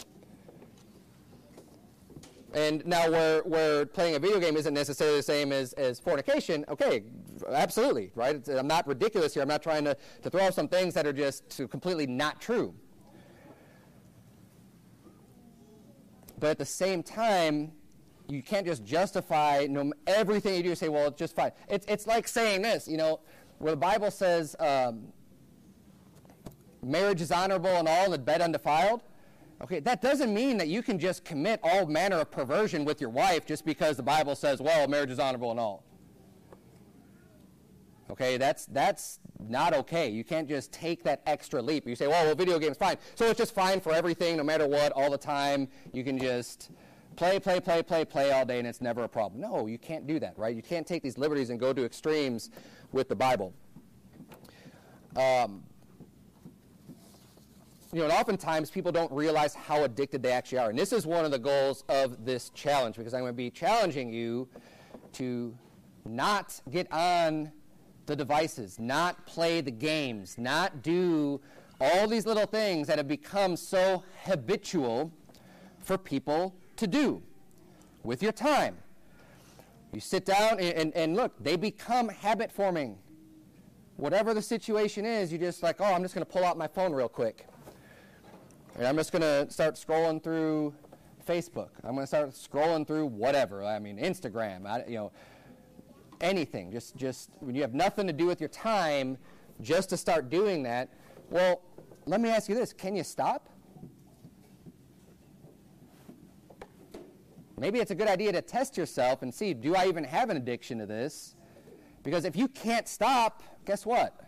And now where, where playing a video game isn't necessarily the same as, as fornication, okay, absolutely, right? It's, I'm not ridiculous here. I'm not trying to, to throw out some things that are just completely not true. But at the same time, you can't just justify no, everything you do and say, well, it's just fine. It's, it's like saying this, you know, where the Bible says um, marriage is honorable and all, and the bed undefiled. Okay, that doesn't mean that you can just commit all manner of perversion with your wife just because the Bible says, well, marriage is honorable and all. Okay, that's that's not okay. You can't just take that extra leap. You say, well, well, video game's fine. So it's just fine for everything, no matter what, all the time. You can just play, play, play, play, play all day, and it's never a problem. No, you can't do that, right? You can't take these liberties and go to extremes with the Bible. Um, you know, and oftentimes people don't realize how addicted they actually are. And this is one of the goals of this challenge, because I'm going to be challenging you to not get on the devices, not play the games, not do all these little things that have become so habitual for people to do with your time. You sit down and, and, and look, they become habit forming. Whatever the situation is, you just like, oh, I'm just going to pull out my phone real quick. And I'm just going to start scrolling through Facebook. I'm going to start scrolling through whatever. I mean, Instagram, I, you know, anything. Just, just when you have nothing to do with your time, just to start doing that. Well, let me ask you this. Can you stop? Maybe it's a good idea to test yourself and see, do I even have an addiction to this? Because if you can't stop, guess what?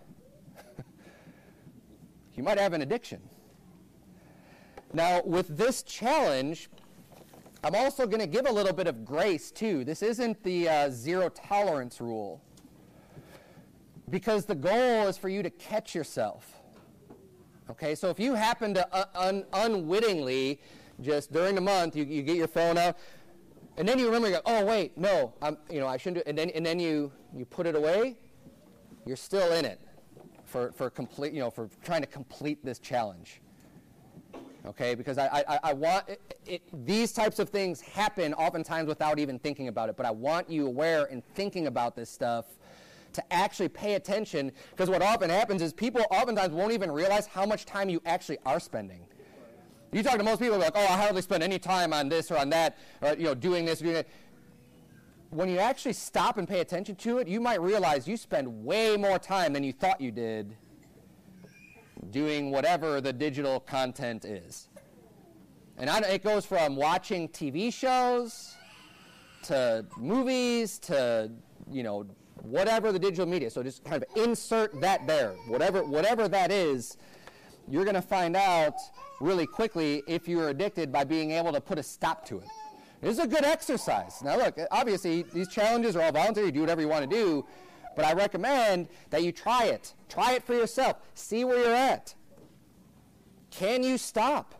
You might have an addiction. Now, with this challenge, I'm also going to give a little bit of grace, too. This isn't the uh, zero tolerance rule. Because the goal is for you to catch yourself. Okay, so if you happen to uh, un- unwittingly, just during the month, you, you get your phone out, and then you remember, you go, oh, wait, no, I'm, you know, I shouldn't do it. And then, and then you, you put it away, you're still in it for, for complete, you know, for trying to complete this challenge. Okay, because I, I, I want, it, it, these types of things happen oftentimes without even thinking about it, but I want you aware and thinking about this stuff to actually pay attention, because what often happens is people oftentimes won't even realize how much time you actually are spending. You talk to most people, like, oh, I hardly spend any time on this or on that, or, you know, doing this or doing that. When you actually stop and pay attention to it, you might realize you spend way more time than you thought you did doing whatever the digital content is. And I, it goes from watching T V shows to movies to, you know, whatever the digital media. So just kind of insert that there. Whatever, whatever that is, you're going to find out really quickly if you're addicted by being able to put a stop to it. This is a good exercise. Now look, obviously these challenges are all voluntary. You do whatever you want to do. But I recommend that you try it. Try it for yourself. See where you're at. Can you stop?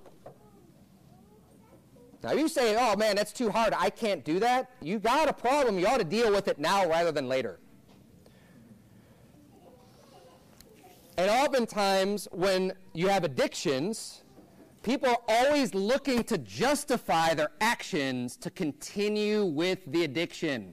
Now you say, oh man, that's too hard, I can't do that. You got a problem, you ought to deal with it now rather than later. And oftentimes when you have addictions, people are always looking to justify their actions to continue with the addiction.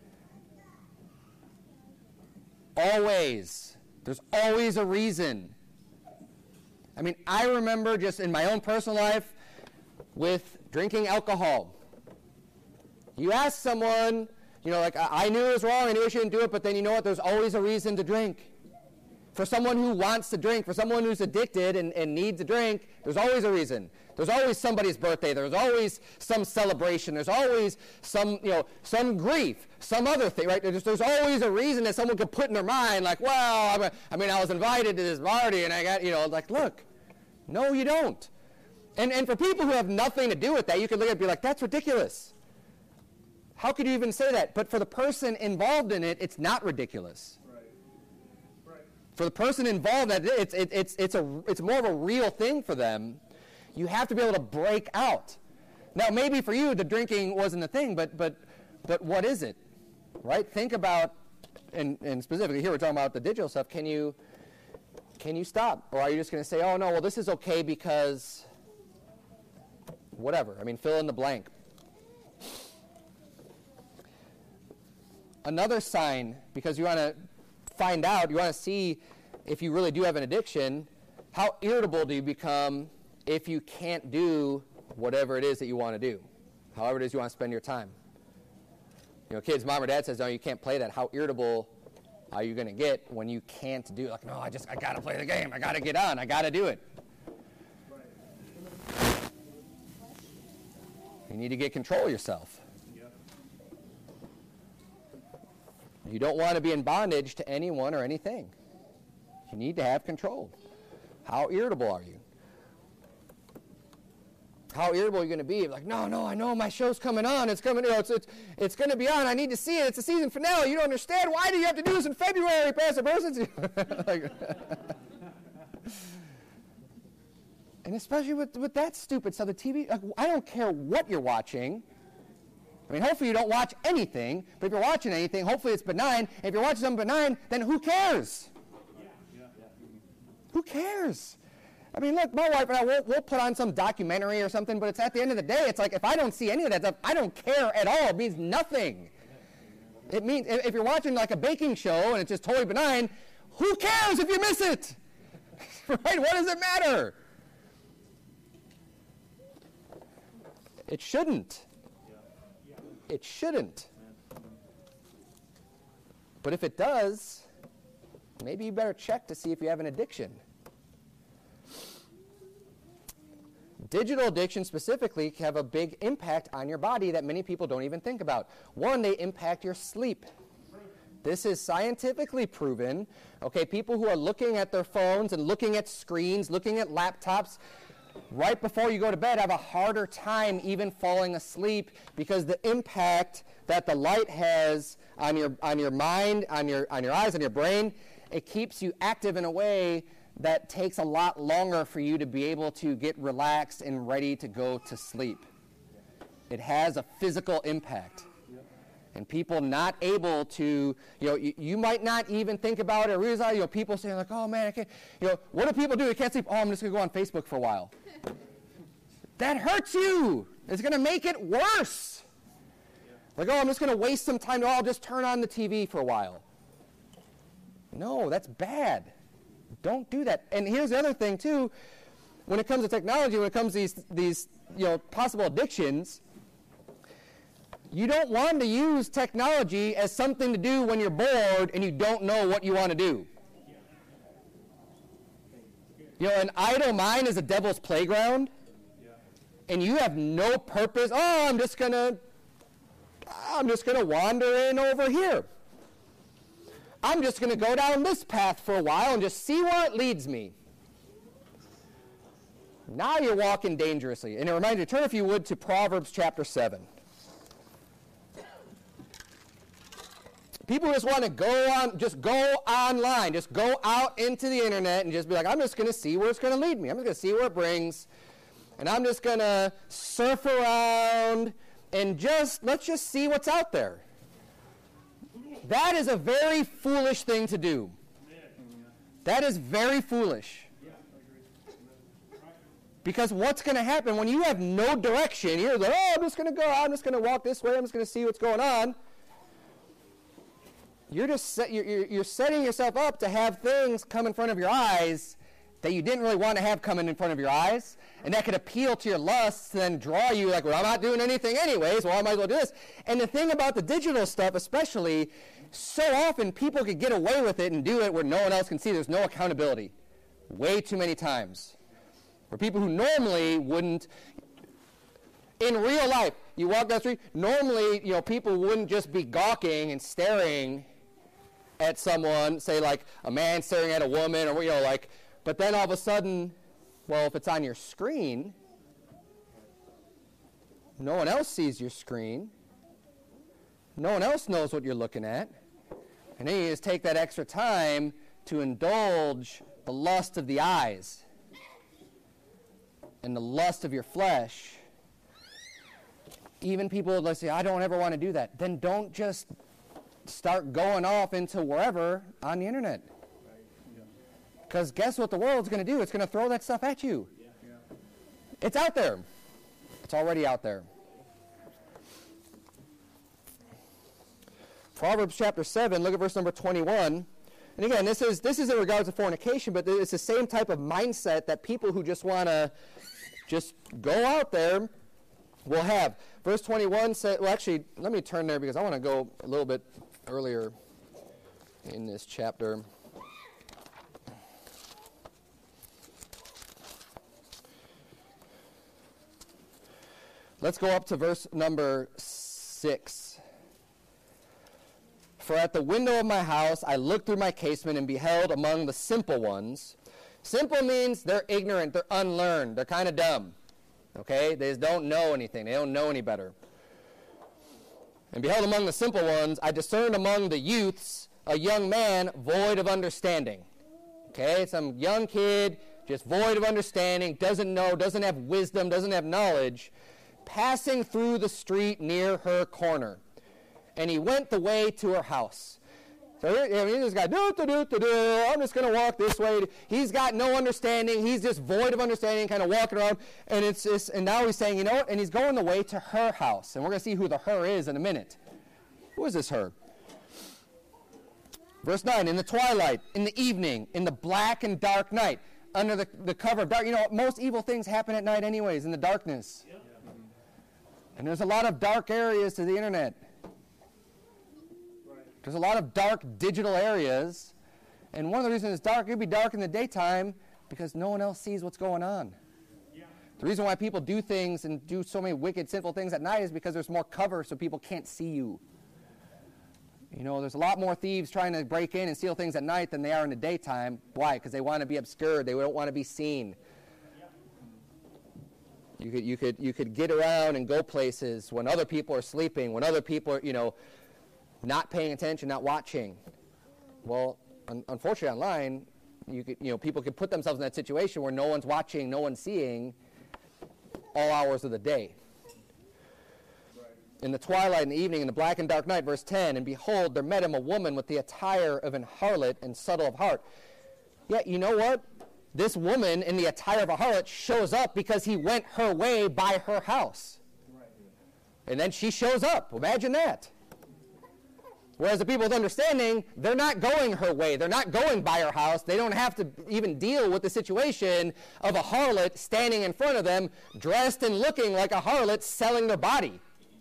Always. There's always a reason. I mean, I remember just in my own personal life with drinking alcohol. You ask someone, you know, like, I knew it was wrong, I knew I shouldn't do it, but then you know what? There's always a reason to drink. For someone who wants to drink, for someone who's addicted and, and needs a drink, there's always a reason. There's always somebody's birthday. There's always some celebration. There's always some, you know, some grief, some other thing, right? There's, there's always a reason that someone could put in their mind, like, well, I'm a, I mean, I was invited to this party, and I got, you know, like, look, no, you don't. And, and for people who have nothing to do with that, you could look at it and be like, that's ridiculous. How could you even say that? But for the person involved in it, it's not ridiculous. Right. Right. For the person involved, in it, it's, it, it's, it's, a, it's more of a real thing for them. You have to be able to break out. Now, maybe for you, the drinking wasn't a thing, but, but, but what is it? Right? Think about, and, and specifically here we're talking about the digital stuff, can you, can you stop? Or are you just going to say, oh, no, well, this is okay because whatever. I mean, fill in the blank. Another sign, because you want to find out, you want to see if you really do have an addiction, how irritable do you become if you can't do whatever it is that you want to do, however it is you want to spend your time. You know, kids, mom or dad says, no, you can't play that. How irritable are you going to get when you can't do it? Like, no, I just, I got to play the game. I got to get on. I got to do it. You need to get control of yourself. You don't want to be in bondage to anyone or anything. You need to have control. How irritable are you? How irritable are you going to be? Like, no, no, I know my show's coming on. It's coming, you know, it's, it's, it's going to be on. I need to see it. It's a season finale. You don't understand. Why do you have to do this in February, Pastor Person? Like, and especially with, with that stupid stuff, the T V, like, I don't care what you're watching. I mean, hopefully you don't watch anything, but if you're watching anything, hopefully it's benign. And if you're watching something benign, then who cares? Yeah. Yeah. Yeah. Who cares? I mean, look, my wife and I, we'll, we'll put on some documentary or something, but it's at the end of the day, it's like, if I don't see any of that stuff, I don't care at all. It means nothing. It means, if you're watching like a baking show and it's just totally benign, who cares if you miss it? Right? What does it matter? It shouldn't. It shouldn't. But if it does, maybe you better check to see if you have an addiction. Digital addictions specifically have a big impact on your body that many people don't even think about. One, they impact your sleep. This is scientifically proven. Okay, people who are looking at their phones and looking at screens, looking at laptops, right before you go to bed have a harder time even falling asleep because the impact that the light has on your on your mind, on your on your eyes, on your brain, it keeps you active in a way that takes a lot longer for you to be able to get relaxed and ready to go to sleep. It has a physical impact. And people not able to, you know, you, you might not even think about it or realize, you know, people saying like, oh man, I can't, you know, what do people do? They can't sleep. Oh, I'm just going to go on Facebook for a while. That hurts you. It's going to make it worse. Like, oh, I'm just going to waste some time. Oh, I'll just turn on the T V for a while. No, that's bad. Don't do that. And here's the other thing too. When it comes to technology, when it comes to these, these you know, possible addictions, you don't want to use technology as something to do when you're bored and you don't know what you want to do. You know, an idle mind is a devil's playground, and you have no purpose. Oh, I'm just gonna, I'm just gonna wander in over here. I'm just gonna go down this path for a while and just see where it leads me. Now you're walking dangerously. And it reminds you, turn if you would to Proverbs chapter seven. People just want to go on, just go online, just go out into the internet and just be like, I'm just going to see where it's going to lead me. I'm just going to see where it brings. And I'm just going to surf around and just, let's just see what's out there. That is a very foolish thing to do. That is very foolish. Because what's going to happen when you have no direction? You're like, oh, I'm just going to go, I'm just going to walk this way, I'm just going to see what's going on. You're just set, you're, you're, you're setting yourself up to have things come in front of your eyes that you didn't really want to have coming in front of your eyes, and that could appeal to your lusts and then draw you like, well, I'm not doing anything anyways, well, I might as well do this. And the thing about the digital stuff especially, so often people could get away with it and do it where no one else can see. There's no accountability. Way too many times. For people who normally wouldn't, in real life, you walk down the street, normally, you know, people wouldn't just be gawking and staring at someone, say like a man staring at a woman, or, you know, like, but then all of a sudden, well, if it's on your screen, no one else sees your screen. No one else knows what you're looking at. And then you just take that extra time to indulge the lust of the eyes and the lust of your flesh. Even people that say, I don't ever want to do that. Then don't just start going off into wherever on the internet. Because guess what the world's going to do? It's going to throw that stuff at you. It's out there. It's already out there. Proverbs chapter seven, look at verse number twenty-one. And again, this is this is in regards to fornication, but it's the same type of mindset that people who just want to just go out there will have. Verse twenty-one said, well, actually, let me turn there because I want to go a little bit earlier in this chapter. Let's go up to verse number six. For at the window of my house I looked through my casement and beheld among the simple ones. Simple means they're ignorant, they're unlearned, they're kind of dumb. Okay? They just don't know anything. They don't know any better. And beheld among the simple ones, I discerned among the youths a young man void of understanding. Okay? Some young kid, just void of understanding, doesn't know, doesn't have wisdom, doesn't have knowledge, passing through the street near her corner. And he went the way to her house. So here, he this guy, do, do, do, do, do, I'm just going to walk this way. He's got no understanding. He's just void of understanding, kind of walking around. And it's just, and now he's saying, you know what? And he's going the way to her house. And we're going to see who the her is in a minute. Who is this her? Verse nine, in the twilight, in the evening, in the black and dark night, under the, the cover of dark. You know, most evil things happen at night anyways, in the darkness. Yep. And there's a lot of dark areas to the internet. There's a lot of dark digital areas, and one of the reasons it's dark, it could be dark in the daytime because no one else sees what's going on. Yeah. The reason why people do things and do so many wicked, sinful things at night is because there's more cover so people can't see you. You know, there's a lot more thieves trying to break in and steal things at night than they are in the daytime. Why? Because they want to be obscured. They don't want to be seen. Yeah. You could, you could, you could get around and go places when other people are sleeping, when other people are, you know, not paying attention, not watching. Well, un- unfortunately, online, you could, you know, people could put themselves in that situation where no one's watching, no one's seeing, all hours of the day. Right. In the twilight, in the evening, in the black and dark night, verse ten, and behold, there met him a woman with the attire of an harlot and subtle of heart. Yet, you know what? This woman in the attire of a harlot shows up because he went her way by her house. Right. And then she shows up. Imagine that. Whereas the people with understanding, they're not going her way. They're not going by her house. They don't have to even deal with the situation of a harlot standing in front of them, dressed and looking like a harlot selling their body.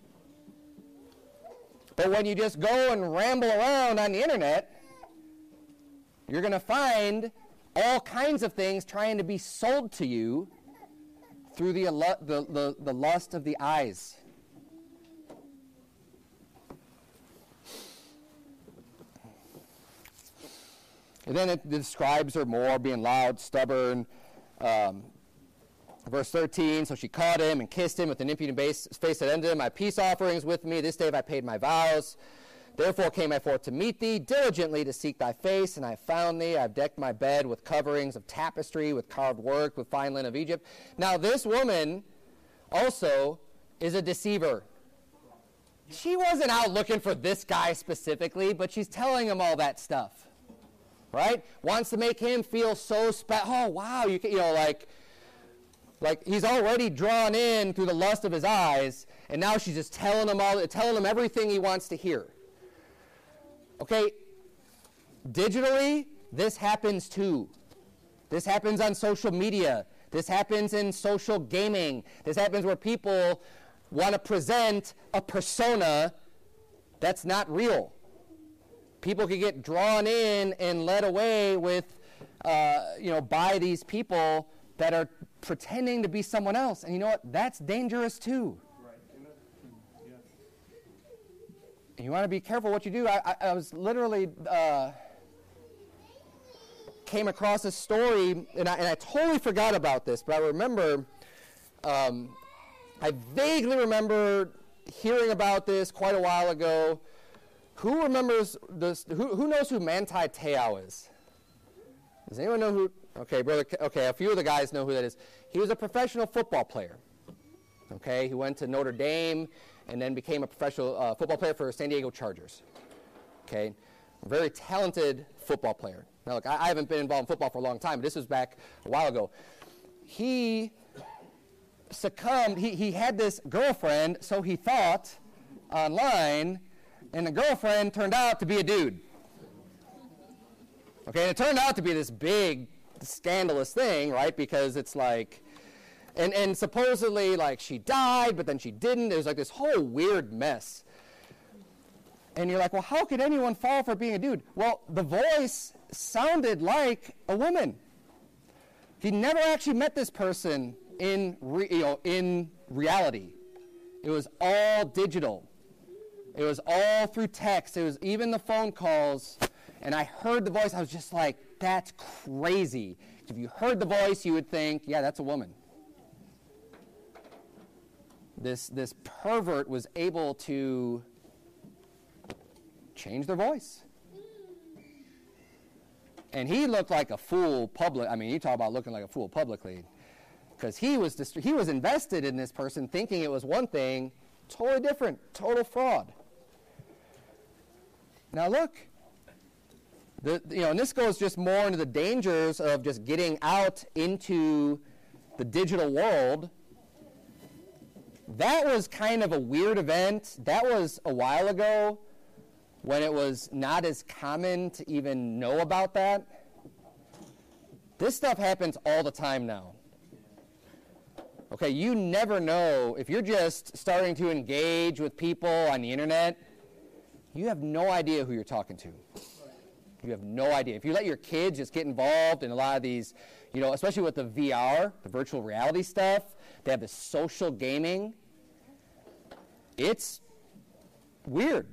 But when you just go and ramble around on the internet, you're going to find all kinds of things trying to be sold to you through the, the, the, the lust of the eyes. And then it describes her more, being loud, stubborn. Um, verse thirteen, so she caught him and kissed him with an impudent face that ended him. My peace offerings with me. This day have I paid my vows. Therefore came I forth to meet thee, diligently to seek thy face, and I have found thee. I have decked my bed with coverings of tapestry, with carved work, with fine linen of Egypt. Now this woman also is a deceiver. She wasn't out looking for this guy specifically, but she's telling him all that stuff, right? Wants to make him feel so special. Oh, wow, you can, you know, like, like he's already drawn in through the lust of his eyes, and now she's just telling him all, telling him everything he wants to hear. Okay, digitally, this happens too. This happens on social media. This happens in social gaming. This happens where people want to present a persona that's not real. People can get drawn in and led away with, uh, you know, by these people that are pretending to be someone else. And you know what? That's dangerous too. You want to be careful what you do. I, I, I was literally uh, came across a story, and I, and I totally forgot about this, but I remember, um, I vaguely remember hearing about this quite a while ago. Who remembers this? Who, who knows who Manti Te'o is? Does anyone know who? Okay, brother. Okay, a few of the guys know who that is. He was a professional football player. Okay, he went to Notre Dame and then became a professional uh, football player for San Diego Chargers. Okay, a very talented football player. Now, look, I, I haven't been involved in football for a long time, but this was back a while ago. He succumbed. He, he had this girlfriend, so he thought, online, and the girlfriend turned out to be a dude. Okay, and it turned out to be this big, scandalous thing, right? Because it's like, and, and supposedly, like, she died, but then she didn't. It was like this whole weird mess. And you're like, well, how could anyone fall for being a dude? Well, the voice sounded like a woman. He never actually met this person in, re, you know, in reality. It was all digital. It was all through text. It was even the phone calls. And I heard the voice. I was just like, that's crazy. If you heard the voice, you would think, yeah, that's a woman. This, this pervert was able to change their voice. And he looked like a fool public. I mean, you talk about looking like a fool publicly. Because he was dist- he was invested in this person thinking it was one thing, totally different, total fraud. Now look, the, you know, and this goes just more into the dangers of just getting out into the digital world. That was kind of a weird event. That was a while ago when it was not as common to even know about that. This stuff happens all the time now. Okay, you never know. If you're just starting to engage with people on the internet, you have no idea who you're talking to. You have no idea. If you let your kids just get involved in a lot of these, you know, especially with the V R, the virtual reality stuff, they have this social gaming. It's weird.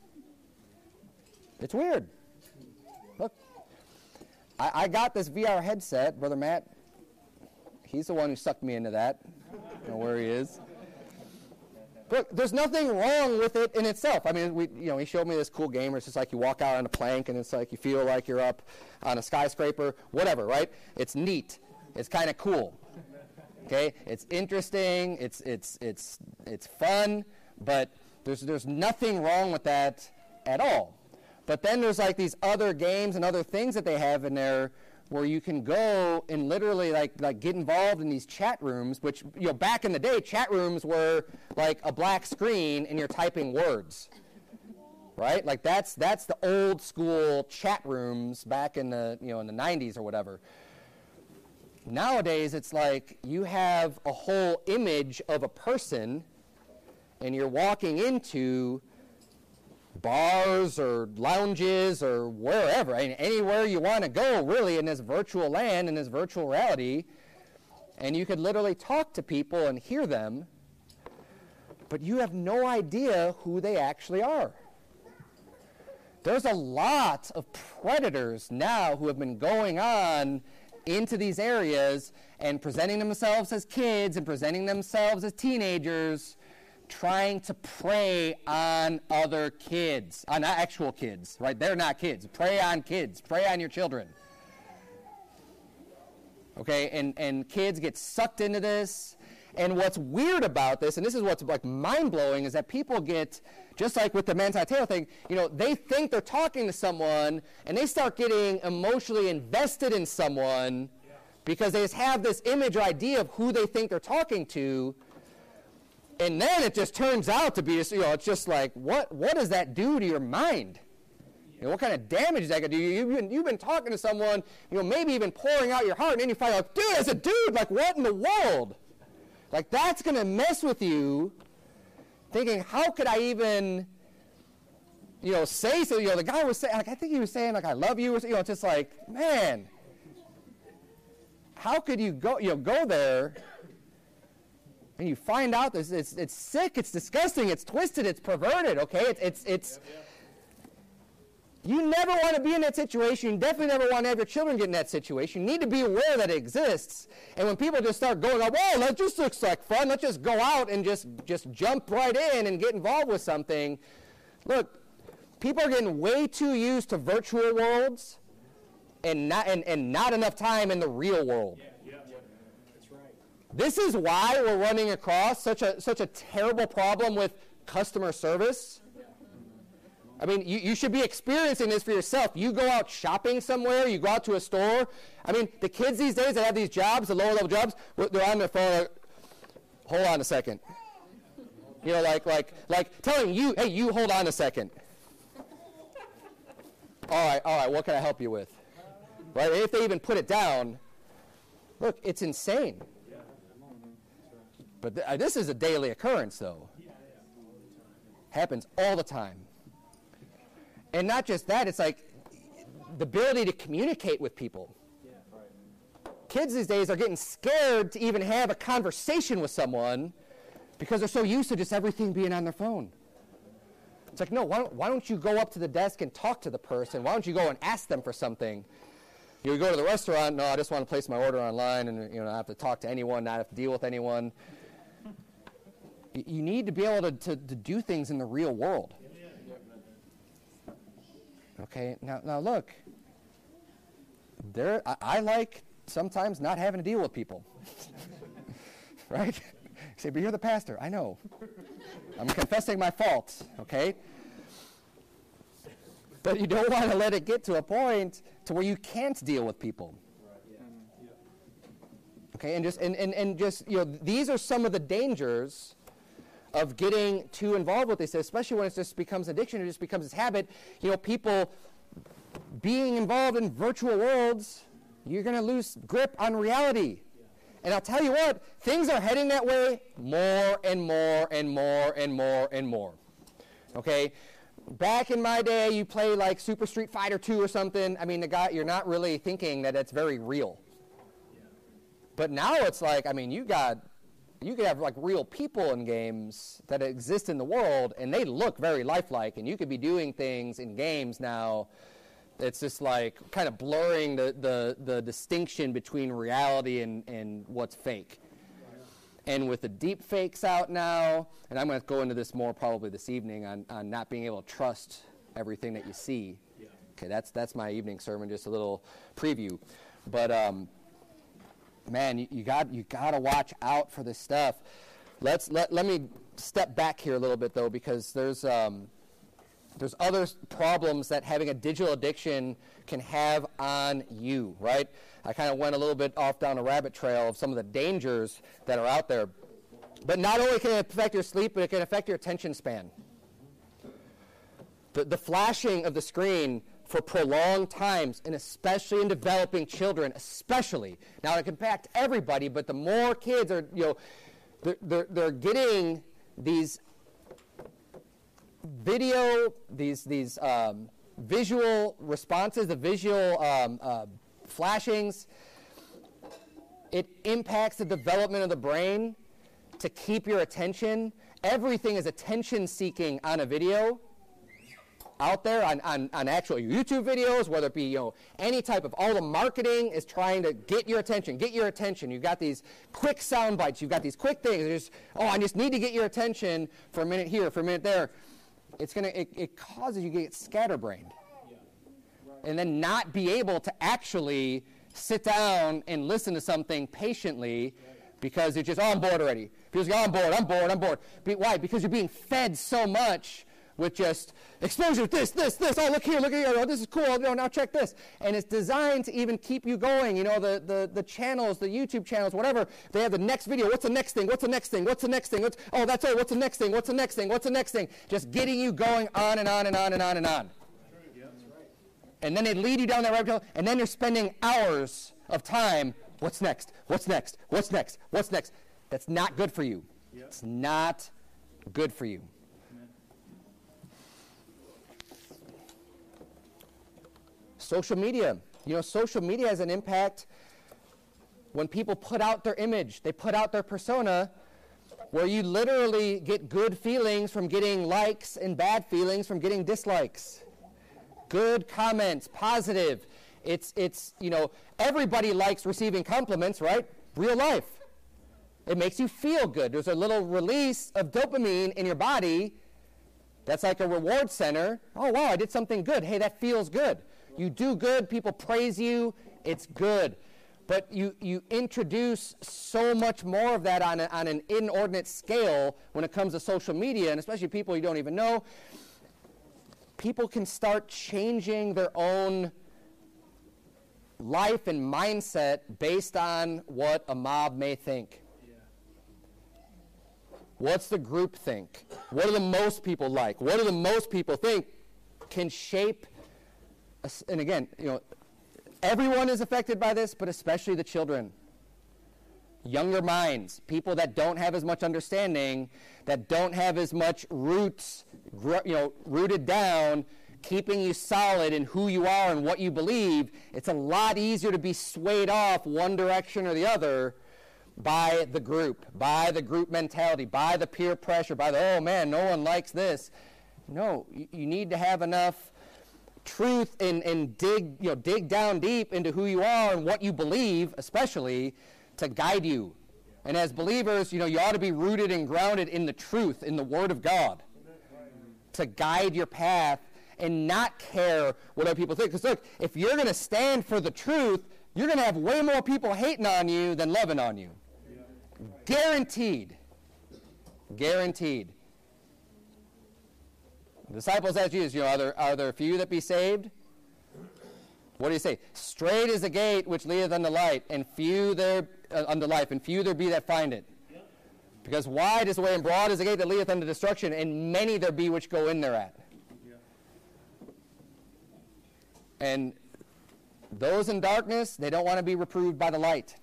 It's weird. Look, I, I got this V R headset, Brother Matt. He's the one who sucked me into that. I don't know where he is. Look, there's nothing wrong with it in itself. I mean, we, you know, he showed me this cool game where it's just like you walk out on a plank and it's like you feel like you're up on a skyscraper, whatever, right? It's neat. It's kind of cool. Okay? It's interesting. It's it's it's it's fun, but there's there's nothing wrong with that at all. But then there's like these other games and other things that they have in there where you can go and literally like like get involved in these chat rooms, which, you know, back in the day, chat rooms were like a black screen and you're typing words, right? Like that's that's the old school chat rooms back in the, you know, in the nineties or whatever. Nowadays, it's like you have a whole image of a person and you're walking into bars or lounges or wherever, I mean, anywhere you want to go, really, in this virtual land, in this virtual reality, and you could literally talk to people and hear them, but you have no idea who they actually are. There's a lot of predators now who have been going on into these areas and presenting themselves as kids and presenting themselves as teenagers trying to prey on other kids, on actual kids, right? They're not kids. Prey on kids. Prey on your children. Okay, and, and kids get sucked into this. And what's weird about this, and this is what's like mind-blowing, is that people get, just like with the Manti Te'o thing, you know, they think they're talking to someone, and they start getting emotionally invested in someone because they just have this image or idea of who they think they're talking to, and then it just turns out to be, you know, it's just like, what what does that do to your mind? You know, what kind of damage is that going to do? You've been, you've been talking to someone, you know, maybe even pouring out your heart, and then you find out, dude, as a dude, like, what in the world? Like, that's going to mess with you, thinking, how could I even, you know, say so? You know, the guy was saying, like, I think he was saying, like, I love you. Or, you know, it's just like, man, how could you go, you know, go there and you find out this, it's, it's sick, it's disgusting, it's twisted, it's perverted, okay? It's, it's, it's, you never want to be in that situation. You definitely never want to have your children get in that situation. You need to be aware that it exists. And when people just start going, oh, whoa, that just looks like fun. Let's just go out and just, just jump right in and get involved with something. Look, people are getting way too used to virtual worlds and not, and, and not enough time in the real world. Yeah, yeah, yeah. That's right. This is why we're running across such a, such a terrible problem with customer service. I mean, you, you should be experiencing this for yourself. You go out shopping somewhere, you go out to a store. I mean, the kids these days that have these jobs, the lower level jobs, they're on their phone like, hold on a second. You know, like, like, like telling you, hey, you hold on a second. All right, all right, what can I help you with? Right? And if they even put it down, look, it's insane. But th- this is a daily occurrence, though. Happens all the time. And not just that, it's like the ability to communicate with people. Yeah, right. Kids these days are getting scared to even have a conversation with someone because they're so used to just everything being on their phone. It's like, no, why don't, why don't you go up to the desk and talk to the person? Why don't you go and ask them for something? You go to the restaurant, no, I just want to place my order online and, you know, not have to talk to anyone, not have to deal with anyone. You, you need to be able to, to, to do things in the real world. Okay, now now look, there I, I like sometimes not having to deal with people, right? You say, but you're the pastor. I know. I'm confessing my faults, okay? But you don't want to let it get to a point to where you can't deal with people. Okay, and just and, and, and just, you know, these are some of the dangers of getting too involved with this, especially when it just becomes addiction, it just becomes this habit. You know, people being involved in virtual worlds, you're going to lose grip on reality. And I'll tell you what, things are heading that way more and more and more and more and more. Okay? Back in my day, you play like Super Street Fighter two or something. I mean, the guy, you're not really thinking that it's very real. But now it's like, I mean, you got... You could have like real people in games that exist in the world, and they look very lifelike, and you could be doing things in games now. It's just like kind of blurring the, the, the distinction between reality and, and what's fake. And with the deep fakes out now, and I'm going to go into this more probably this evening on, on not being able to trust everything that you see. Okay, that's that's my evening sermon, just a little preview. But um, man, you, you got you got to watch out for this stuff. Let's let let me step back here a little bit though, because there's um, there's other problems that having a digital addiction can have on you, right? I kind of went a little bit off down a rabbit trail of some of the dangers that are out there. But not only can it affect your sleep, but it can affect your attention span. The, the flashing of the screen for prolonged times, and especially in developing children, especially. Now, it can impact everybody, but the more kids are, you know, they're, they're, they're getting these video, these, these um, visual responses, the visual um, uh, flashings. It impacts the development of the brain to keep your attention. Everything is attention-seeking on a video. out there on, on, on actual YouTube videos, whether it be, you know, any type of, all the marketing is trying to get your attention, get your attention. You've got these quick sound bites. You've got these quick things. Just, oh, I just need to get your attention for a minute here, for a minute there. It's going to, it, it causes you to get scatterbrained. Yeah. Right. And then not be able to actually sit down and listen to something patiently, right, because it's just, oh, I'm bored already. People go, oh, I'm bored, I'm bored, I'm bored. Be, why? Because you're being fed so much with just exposure, this, this, this, oh, look here, look here, oh, this is cool, oh, now check this. And it's designed to even keep you going. You know, the, the, the channels, the YouTube channels, whatever, they have the next video. What's the next thing? What's the next thing? What's the next thing? What's, oh, that's all. What's the next thing? What's the next thing? What's the next thing? Just getting you going on and on and on and on and on. And then they lead you down that rabbit hole, and then you're spending hours of time, what's next? What's next? What's next? What's next? That's not good for you. Yep. It's not good for you. Amen. Social media. You know, social media has an impact when people put out their image, they put out their persona, where you literally get good feelings from getting likes and bad feelings from getting dislikes. Good comments, positive. It's, it's, you know, everybody likes receiving compliments, right? Real life. It makes you feel good. There's a little release of dopamine in your body that's like a reward center. Oh, wow, I did something good. Hey, that feels good. You do good, people praise you, it's good. But you, you introduce so much more of that on, a, on an inordinate scale when it comes to social media, and especially people you don't even know. People can start changing their own life and mindset based on what a mob may think. What's the group think? What do the most people like? What do the most people think can shape, a, and again, you know, everyone is affected by this, but especially the children. Younger minds, people that don't have as much understanding, that don't have as much roots, you know, rooted down, keeping you solid in who you are and what you believe. It's a lot easier to be swayed off one direction or the other by the group, by the group mentality, by the peer pressure, by the, oh man, no one likes this. No, you, you need to have enough truth and, and dig, you know, dig down deep into who you are and what you believe, especially, to guide you. And as believers, you know, you ought to be rooted and grounded in the truth, in the Word of God, to guide your path and not care what other people think. Because look, if you're going to stand for the truth, you're going to have way more people hating on you than loving on you. Guaranteed. Guaranteed. The disciples asked Jesus, you know, are there, are there few that be saved? What do you say? Straight is the gate which leadeth unto light, and few there uh, unto life, and few there be that find it. Yep. Because wide is the way and broad is the gate that leadeth unto destruction, and many there be which go in thereat. Yep. And those in darkness, they don't want to be reproved by the light.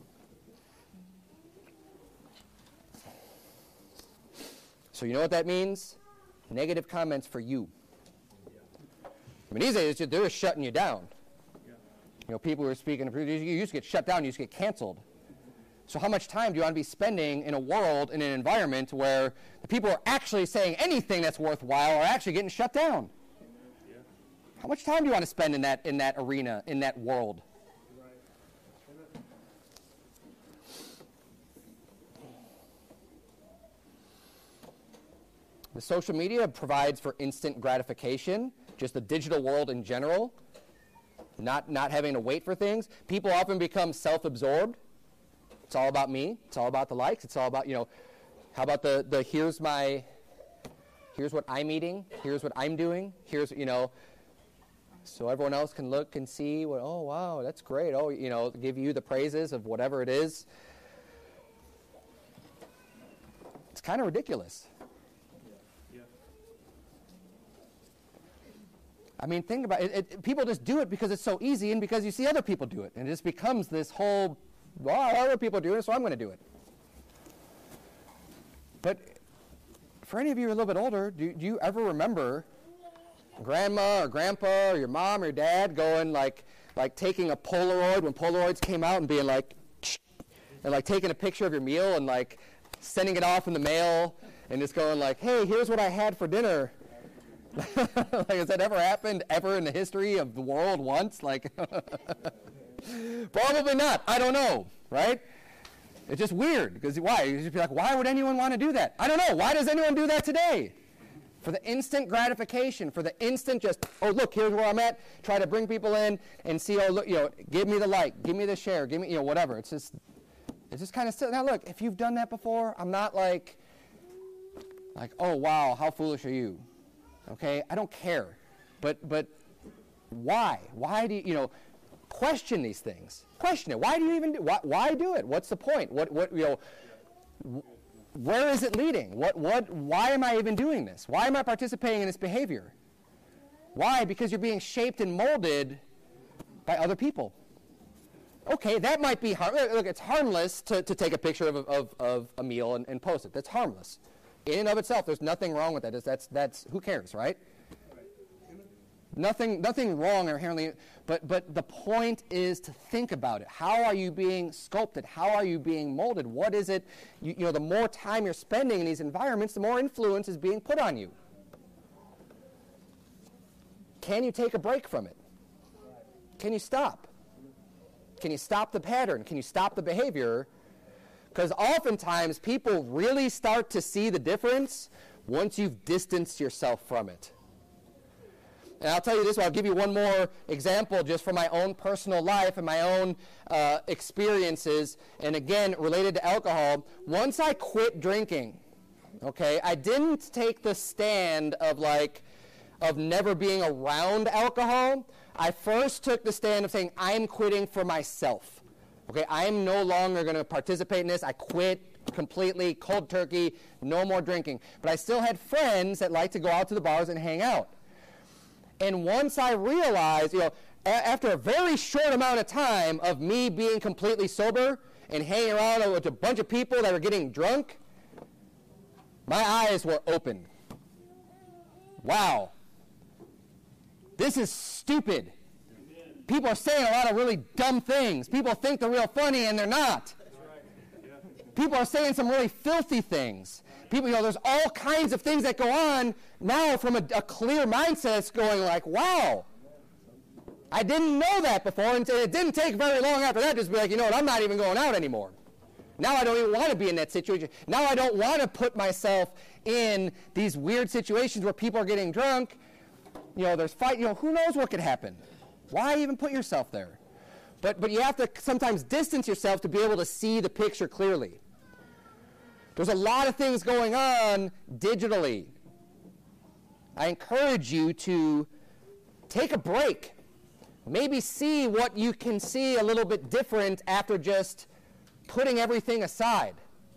So you know what that means? Negative comments for you. I mean, these days, they're just shutting you down. You know, people who are speaking, you used to get shut down, you used to get canceled. So how much time do you want to be spending in a world, in an environment where the people who are actually saying anything that's worthwhile are actually getting shut down? How much time do you want to spend in that, in that arena, in that world? The social media provides for instant gratification, just the digital world in general, not, not having to wait for things. People often become self-absorbed. It's all about me. It's all about the likes. It's all about, you know, how about the, the here's my, here's what I'm eating, here's what I'm doing, here's, you know, so everyone else can look and see, what, oh, wow, that's great. Oh, you know, give you the praises of whatever it is. It's kind of ridiculous. I mean, think about it, it. People just do it because it's so easy and because you see other people do it. And it just becomes this whole, well, other people do it, so I'm going to do it. But for any of you who are a little bit older, do, do you ever remember grandma or grandpa or your mom or your dad going like, like taking a Polaroid when Polaroids came out and being like, and like taking a picture of your meal and like sending it off in the mail and just going like, hey, here's what I had for dinner. Like, has that ever happened ever in the history of the world once? Like, probably not. I don't know, right? It's just weird, because why? You just be like, why would anyone want to do that? I don't know. Why does anyone do that today? For the instant gratification, for the instant just, oh, look, here's where I'm at. Try to bring people in and see, oh, look, you know, give me the like, give me the share, give me, you know, whatever. It's just, it's just kind of silly. Now, look, if you've done that before, I'm not like, like, oh, wow, how foolish are you? Okay, I don't care. But, but why? Why do you, you know, question these things? Question it. Why do you even do, why, why do it? What's the point? What, what, you know, w- where is it leading? What, what, why am I even doing this? Why am I participating in this behavior? Why? Because you're being shaped and molded by other people. Okay, that might be, har- look, it's harmless to, to take a picture of, of, of a meal and, and post it. That's harmless. In and of itself, there's nothing wrong with that. That's, that's, that's who cares, right? Nothing, nothing wrong inherently, but, but the point is to think about it. How are you being sculpted? How are you being molded? What is it? You, you know, the more time you're spending in these environments, the more influence is being put on you. Can you take a break from it? Can you stop? Can you stop the pattern? Can you stop the behavior? Because oftentimes people really start to see the difference once you've distanced yourself from it. And I'll tell you this, I'll give you one more example just from my own personal life and my own uh, experiences, and again, related to alcohol. Once I quit drinking, okay, I didn't take the stand of like, of never being around alcohol. I first took the stand of saying, I'm quitting for myself. Okay, I'm no longer going to participate in this. I quit completely, cold turkey, no more drinking. But I still had friends that like to go out to the bars and hang out. And once I realized, you know, a- after a very short amount of time of me being completely sober and hanging around with a bunch of people that are getting drunk, my eyes were opened. Wow. This is stupid. People are saying a lot of really dumb things. People think they're real funny and they're not. People are saying some really filthy things. People, you know, there's all kinds of things that go on now from a, a clear mindset. It's going like, wow, I didn't know that before. And it didn't take very long after that to just be like, you know what, I'm not even going out anymore. Now I don't even want to be in that situation. Now I don't want to put myself in these weird situations where people are getting drunk. You know, there's fight. You know, who knows what could happen? Why even put yourself there? But but you have to sometimes distance yourself to be able to see the picture clearly. There's a lot of things going on digitally. I encourage you to take a break. Maybe see what you can see a little bit different after just putting everything aside.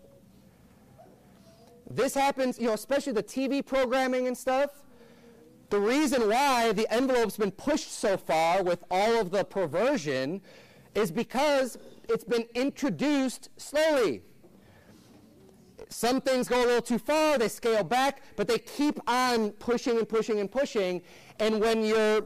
This happens, you know, especially the T V programming and stuff. The reason why the envelope's been pushed so far with all of the perversion is because it's been introduced slowly. Some things go a little too far, they scale back, but they keep on pushing and pushing and pushing. And when you're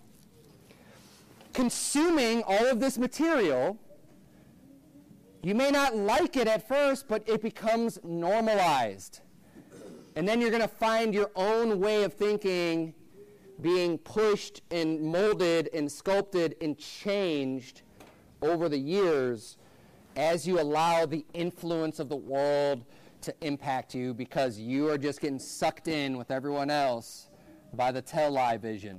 consuming all of this material, you may not like it at first, but it becomes normalized. And then you're going to find your own way of thinking being pushed and molded and sculpted and changed over the years as you allow the influence of the world to impact you, because you are just getting sucked in with everyone else by the tell-lie vision.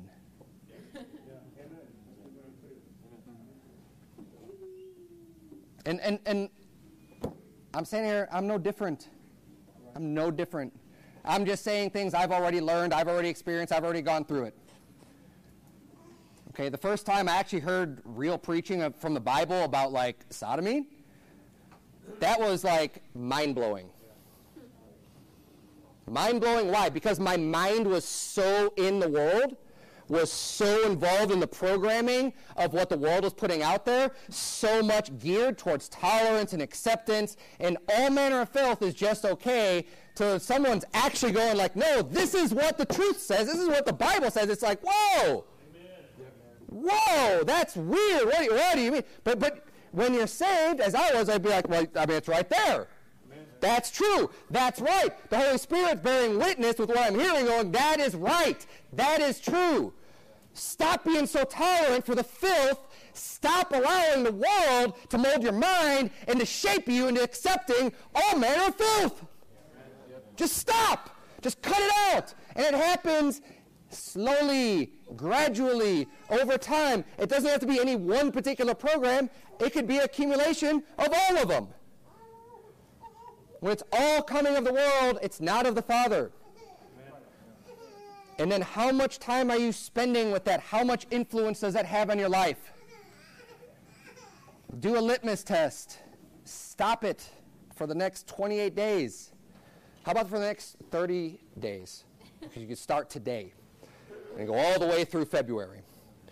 And, and, and I'm saying here, I'm no different. I'm no different. I'm just saying things I've already learned, I've already experienced, I've already gone through it. Okay, the first time I actually heard real preaching of, from the Bible about, like, sodomy, that was, like, mind-blowing. Mind-blowing, why? Because my mind was so in the world, was so involved in the programming of what the world was putting out there, so much geared towards tolerance and acceptance, and all manner of filth is just okay, till someone's actually going like, no, this is what the truth says, this is what the Bible says. It's like, whoa, whoa, that's weird. What, what do you mean? But but when you're saved, as I was, I'd be like, well, I mean, it's right there. That's true. That's right. The Holy Spirit's bearing witness with what I'm hearing, going, that is right. That is true. Stop being so tolerant for the filth. Stop allowing the world to mold your mind and to shape you into accepting all manner of filth. Just stop. Just cut it out. And it happens slowly, gradually, over time. It doesn't have to be any one particular program. It could be an accumulation of all of them. When it's all coming of the world, it's not of the Father. And then how much time are you spending with that? How much influence does that have on your life? Do a litmus test. Stop it for the next twenty-eight days. How about for the next thirty days? Because you can start today and go all the way through February.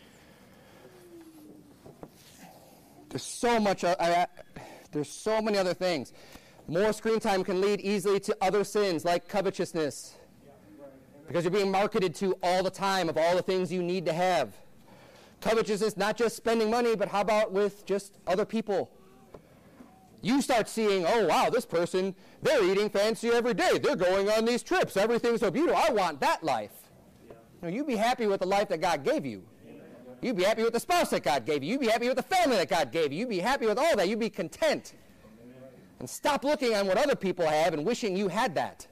There's so much. Uh, I, there's so many other things. More screen time can lead easily to other sins like covetousness, because you're being marketed to all the time of all the things you need to have. Covetousness, not just spending money, but how about with just other people? You start seeing, oh, wow, this person, they're eating fancy every day. They're going on these trips. Everything's so beautiful. I want that life. No, you be happy with the life that God gave you. You be happy with the spouse that God gave you. You be happy with the family that God gave you. You be happy with all that. You be content. And stop looking on what other people have and wishing you had that.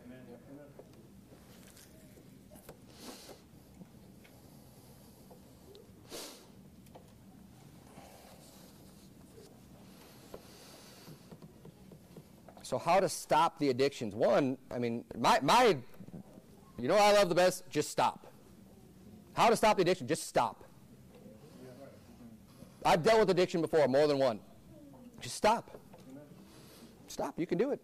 So how to stop the addictions? One, I mean, my, my, you know what I love the best? Just stop. How to stop the addiction? Just stop. I've dealt with addiction before, more than one. Just stop. Stop. You can do it.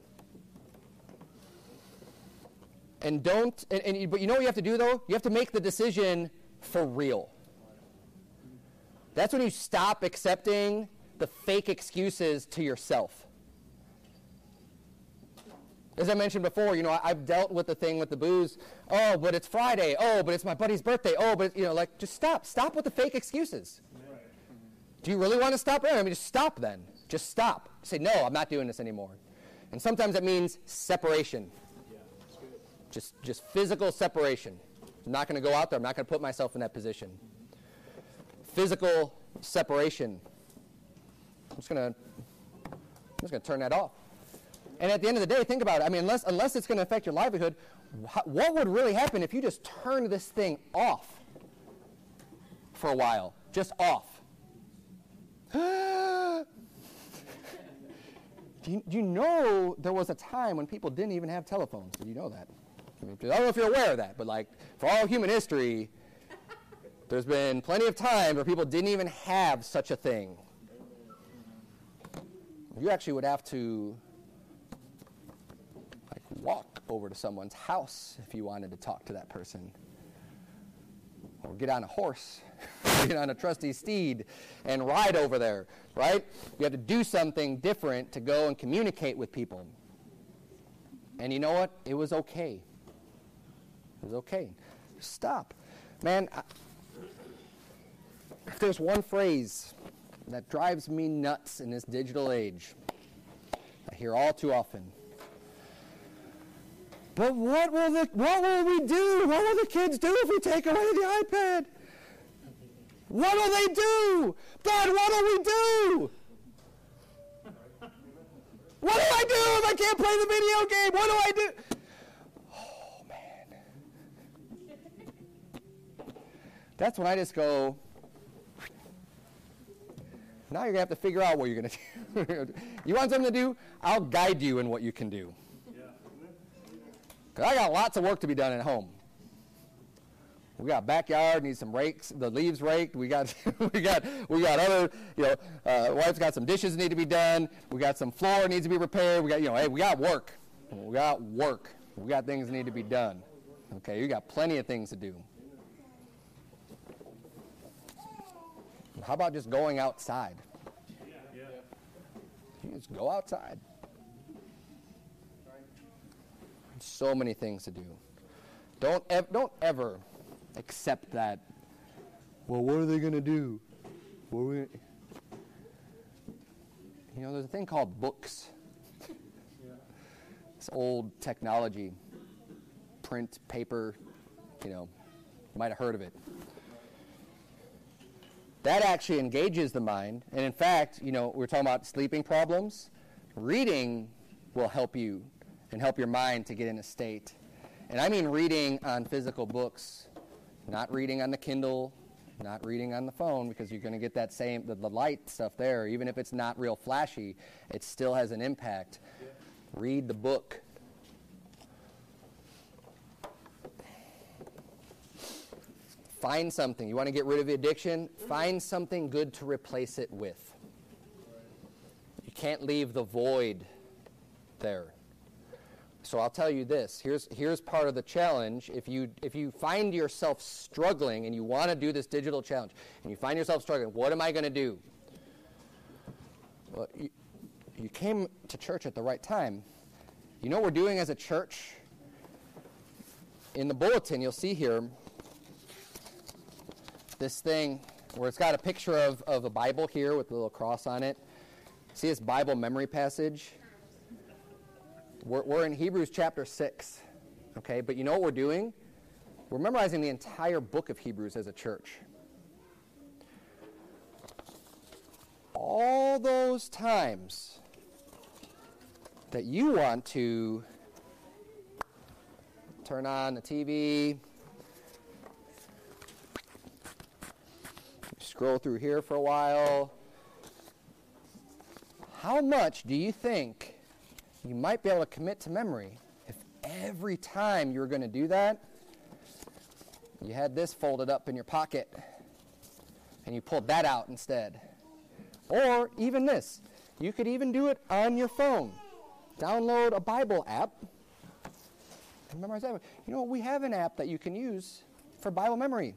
And don't, and, and but you know what you have to do, though? You have to make the decision for real. That's when you stop accepting the fake excuses to yourself. As I mentioned before, you know, I've dealt with the thing with the booze. Oh, but it's Friday. Oh, but it's my buddy's birthday. Oh, but, you know, like, just stop. Stop with the fake excuses. Right. Do you really want to stop? I mean, just stop then. Just stop. Say, no, I'm not doing this anymore. And sometimes that means separation. Yeah, that's good. Just, just physical separation. I'm not going to go out there. I'm not going to put myself in that position. Physical separation. I'm just going to, I'm just going to turn that off. And at the end of the day, think about it. I mean, unless, unless it's going to affect your livelihood, wh- what would really happen if you just turned this thing off for a while? Just off. do, you, do you know there was a time when people didn't even have telephones? Did you know that? I, mean, I don't know if you're aware of that, but like for all human history, there's been plenty of times where people didn't even have such a thing. You actually would have to walk over to someone's house if you wanted to talk to that person. Or get on a horse, get on a trusty steed and ride over there, right? You have to do something different to go and communicate with people. And you know what? It was okay. It was okay. Stop. Man, I, if there's one phrase that drives me nuts in this digital age, I hear all too often, but what will the what will we do? What will the kids do if we take away the iPad? What will they do? Dad, what will we do? What do I do if I can't play the video game? What do I do? Oh, man. That's when I just go, now you're going to have to figure out what you're going to do. You want something to do? I'll guide you in what you can do. I got lots of work to be done at home. We got backyard, need some rakes, the leaves raked. We got, we got, we got other, you know, uh, wife's got some dishes that need to be done. We got some floor needs to be repaired. We got, you know, hey, we got work. We got work. We got things that need to be done. Okay, you got plenty of things to do. How about just going outside? Yeah. You just go outside. So many things to do. Don't ev- don't ever accept that. Well, what are they going to do? What are we... You know, there's a thing called books. Yeah. It's old technology, print, paper, you know, you might have heard of it. That actually engages the mind. And in fact, you know, we're talking about sleeping problems. Reading will help you and help your mind to get in a state. And I mean reading on physical books, not reading on the Kindle, not reading on the phone, because you're going to get that same, the, the light stuff there. Even if it's not real flashy, it still has an impact. Yeah. Read the book. Find something. You want to get rid of the addiction? Find something good to replace it with. You can't leave the void there. So I'll tell you this. Here's here's part of the challenge. If you if you find yourself struggling and you want to do this digital challenge, and you find yourself struggling, what am I going to do? Well, you, you came to church at the right time. You know what we're doing as a church? In the bulletin, you'll see here this thing where it's got a picture of, of a Bible here with a little cross on it. See this Bible memory passage? We're, we're in Hebrews chapter six, okay? But you know what we're doing? We're memorizing the entire book of Hebrews as a church. All those times that you want to turn on the T V, scroll through here for a while, how much do you think you might be able to commit to memory if every time you were going to do that, you had this folded up in your pocket and you pulled that out instead? Or even this. You could even do it on your phone. Download a Bible app and memorize that. You know, we have an app that you can use for Bible memory.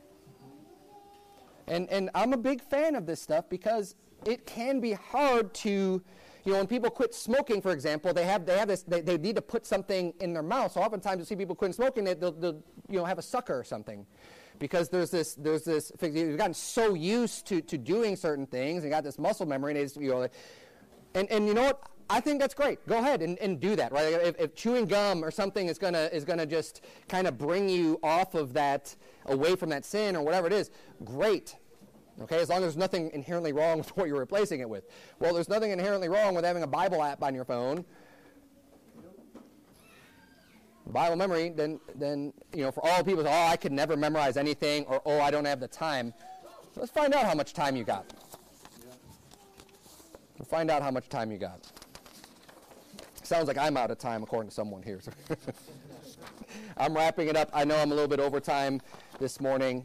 And and I'm a big fan of this stuff because it can be hard to, you know, when people quit smoking, for example, they have they have this they, they need to put something in their mouth. So oftentimes you see people quitting smoking, they, they'll, they'll you know have a sucker or something, because there's this there's this you've gotten so used to, to doing certain things and got this muscle memory, and it's, you know, and and you know what? I think that's great. Go ahead and, and do that, right? If, if chewing gum or something is gonna is gonna just kind of bring you off of that, away from that sin or whatever it is, great. Okay, as long as there's nothing inherently wrong with what you're replacing it with. Well, there's nothing inherently wrong with having a Bible app on your phone. Bible memory, then then you know, for all people, oh, I could never memorize anything, or oh, I don't have the time. Let's find out how much time you got. We'll find out how much time you got. Sounds like I'm out of time, according to someone here. I'm wrapping it up. I know I'm a little bit over time this morning.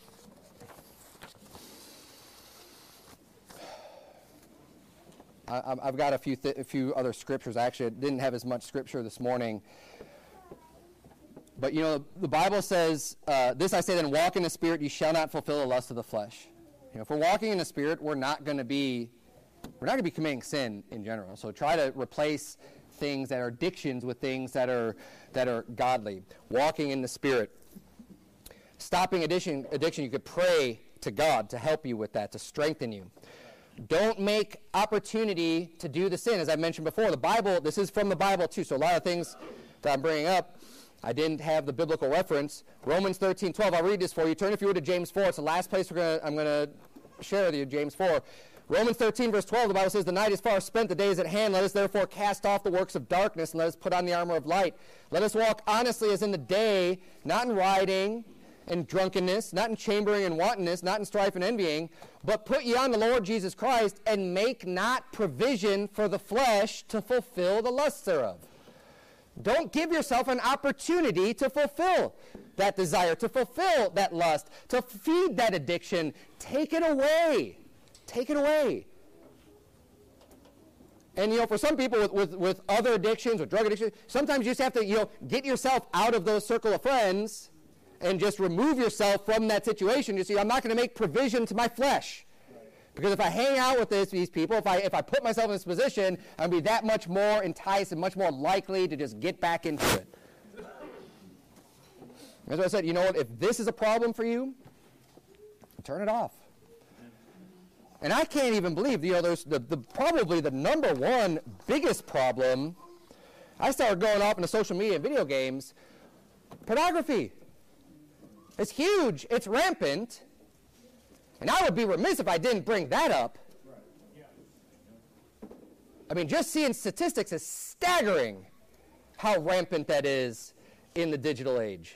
I, I've got a few th- a few other scriptures. Actually, I didn't have as much scripture this morning. But, you know, the Bible says, uh, this I say then, walk in the Spirit, you shall not fulfill the lust of the flesh. You know, if we're walking in the Spirit, we're not going to be, we're not going to be committing sin in general. So try to replace things that are addictions with things that are that are godly. Walking in the Spirit. Stopping addiction, addiction, you could pray to God to help you with that, to strengthen you. Don't make opportunity to do the sin. As I mentioned before, the Bible, this is from the Bible too, so a lot of things that I'm bringing up, I didn't have the biblical reference. Romans thirteen twelve, I'll read this for you. Turn, if you would, to James four. It's the last place we're gonna, I'm going to share with you, James four. Romans thirteen, verse twelve, the Bible says, the night is far spent, the day is at hand. Let us therefore cast off the works of darkness, and let us put on the armor of light. Let us walk honestly as in the day, not in rioting and drunkenness, not in chambering and wantonness, not in strife and envying, but put ye on the Lord Jesus Christ, and make not provision for the flesh to fulfill the lusts thereof. Don't give yourself an opportunity to fulfill that desire, to fulfill that lust, to feed that addiction. Take it away. Take it away. And, you know, for some people with, with, with other addictions, or drug addiction, sometimes you just have to, you know, get yourself out of those circle of friends and just remove yourself from that situation. You see, I'm not going to make provision to my flesh. Because if I hang out with this, these people, if I if I put myself in this position, I'll be that much more enticed and much more likely to just get back into it. That's why I said, you know what, if this is a problem for you, turn it off. And I can't even believe, you know, there's the, the probably the number one biggest problem I started going off into social media and video games. Pornography. It's huge. It's rampant. And I would be remiss if I didn't bring that up. I mean, just seeing statistics is staggering how rampant that is in the digital age.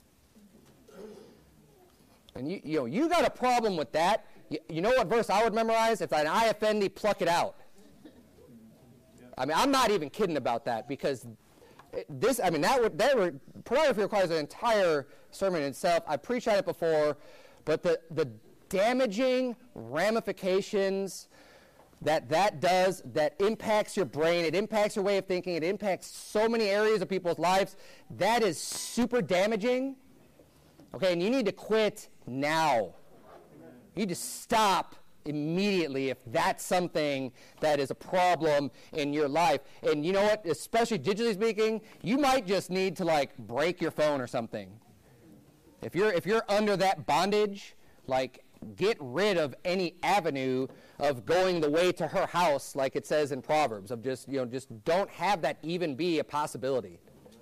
And you, you know, you got a problem with that. You, you know what verse I would memorize? If thine eye offend thee, pluck it out. I mean, I'm not even kidding about that, because this, I mean, that would, that would, pornography requires an entire sermon in itself. I preached on it before, but the, the damaging ramifications that that does, that impacts your brain, it impacts your way of thinking, it impacts so many areas of people's lives, that is super damaging. Okay, and you need to quit now. You need to stop immediately if that's something that is a problem in your life. And you know what, especially digitally speaking, you might just need to like break your phone or something. If you're if you're under that bondage, like get rid of any avenue of going the way to her house, like it says in Proverbs, of just, you know, just don't have that even be a possibility.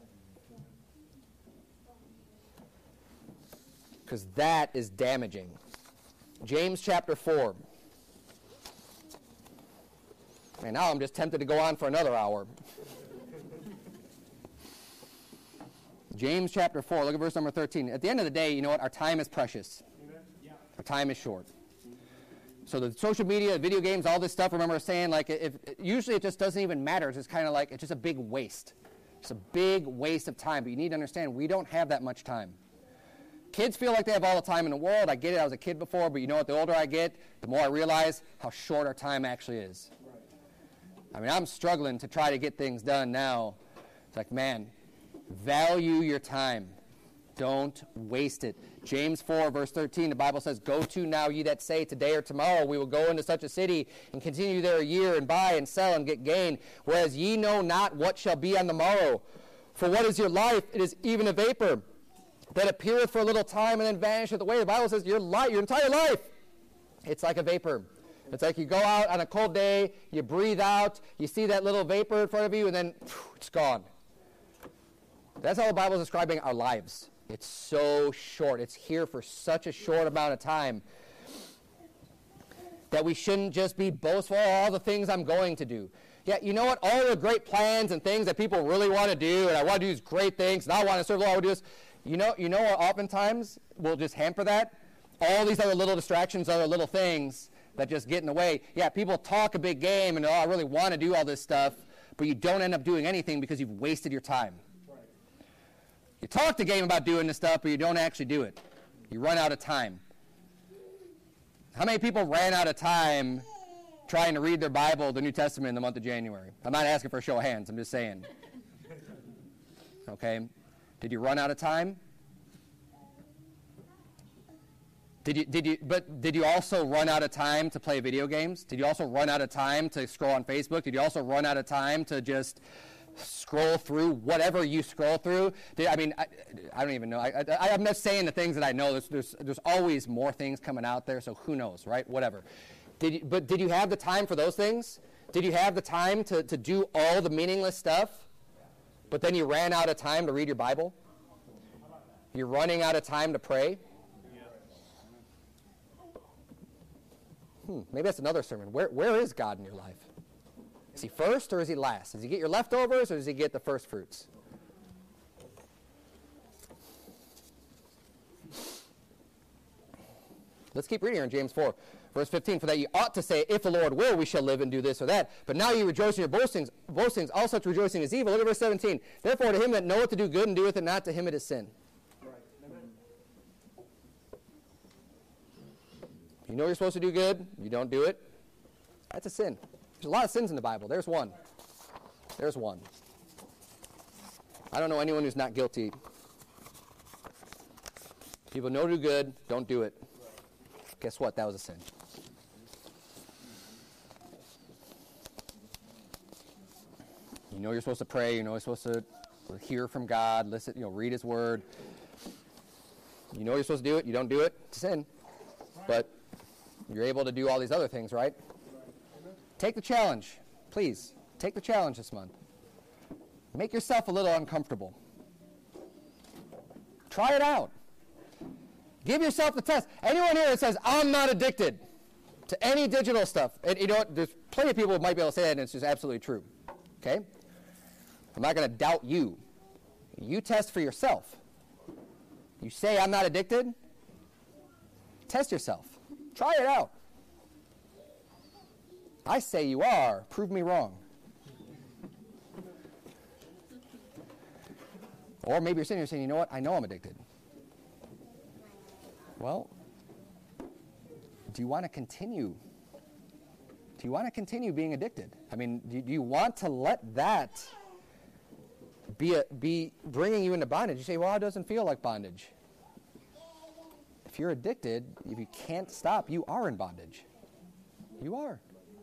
Because that is damaging. James chapter four. And now I'm just tempted to go on for another hour. James chapter four, look at verse number thirteen. At the end of the day, you know what? Our time is precious. Our time is short. So the social media, video games, all this stuff, remember saying, like, if, usually it just doesn't even matter. It's just kind of like, it's just a big waste. It's a big waste of time. But you need to understand, we don't have that much time. Kids feel like they have all the time in the world. I get it. I was a kid before, but you know what? The older I get, the more I realize how short our time actually is. I mean, I'm struggling to try to get things done now. It's like, man, value your time. Don't waste it. James four, verse thirteen, the Bible says, go to now ye that say, today or tomorrow we will go into such a city and continue there a year and buy and sell and get gain, whereas ye know not what shall be on the morrow. For what is your life? It is even a vapor that appeareth for a little time and then vanisheth away. The Bible says your life, your entire life, it's like a vapor. It's like you go out on a cold day, you breathe out, you see that little vapor in front of you, and then phew, it's gone. That's how the Bible is describing our lives. It's so short. It's here for such a short amount of time that we shouldn't just be boastful, oh, all the things I'm going to do. Yeah, you know what? All the great plans and things that people really want to do, and I want to do these great things, and I want to serve the Lord, I want to do this. You know, you know what oftentimes will just hamper that? All these other little distractions, other little things that just get in the way. Yeah, people talk a big game, and oh, I really want to do all this stuff, but you don't end up doing anything because you've wasted your time. You talk the game about doing this stuff, but you don't actually do it. You run out of time. How many people ran out of time trying to read their Bible, the New Testament, in the month of January? I'm not asking for a show of hands. I'm just saying. Okay? Did you run out of time? Did you, did you, but did you also run out of time to play video games? Did you also run out of time to scroll on Facebook? Did you also run out of time to just scroll through whatever you scroll through? Did, I mean, I, I don't even know. I, I, I'm not saying the things that I know. There's, there's, there's always more things coming out there, so who knows, right? Whatever. Did you, but did you have the time for those things? Did you have the time to, to do all the meaningless stuff, but then you ran out of time to read your Bible? You're running out of time to pray? Hmm, maybe that's another sermon. Where, where is God in your life? Is he first or is he last? Does he get your leftovers or does he get the first fruits? Let's keep reading here in James four. Verse fifteen, for that ye ought to say, if the Lord will, we shall live and do this or that. But now ye rejoice in your boastings. Boastings, all such rejoicing is evil. Look at verse seventeen. Therefore to him that knoweth to do good and doeth it not, to him it is sin. Right. Amen. You know you're supposed to do good, you don't do it, that's a sin. There's a lot of sins in the Bible. There's one. There's one. I don't know anyone who's not guilty. People know to do good, don't do it. Guess what? That was a sin. You know you're supposed to pray. You know you're supposed to hear from God, listen, you know, read His Word. You know you're supposed to do it. You don't do it. It's a sin. But you're able to do all these other things, right? Take the challenge. Please, take the challenge this month. Make yourself a little uncomfortable. Try it out. Give yourself the test. Anyone here that says, I'm not addicted to any digital stuff, and you know what, there's plenty of people who might be able to say that, and it's just absolutely true. Okay? I'm not going to doubt you. You test for yourself. You say, I'm not addicted. Test yourself. Try it out. I say you are. Prove me wrong. Or maybe you're sitting here saying, you know what, I know I'm addicted. Well, do you want to continue? Do you want to continue being addicted? I mean, do, do you want to let that be, a, be bringing you into bondage? You say, well, it doesn't feel like bondage. If you're addicted, if you can't stop, you are in bondage. You are.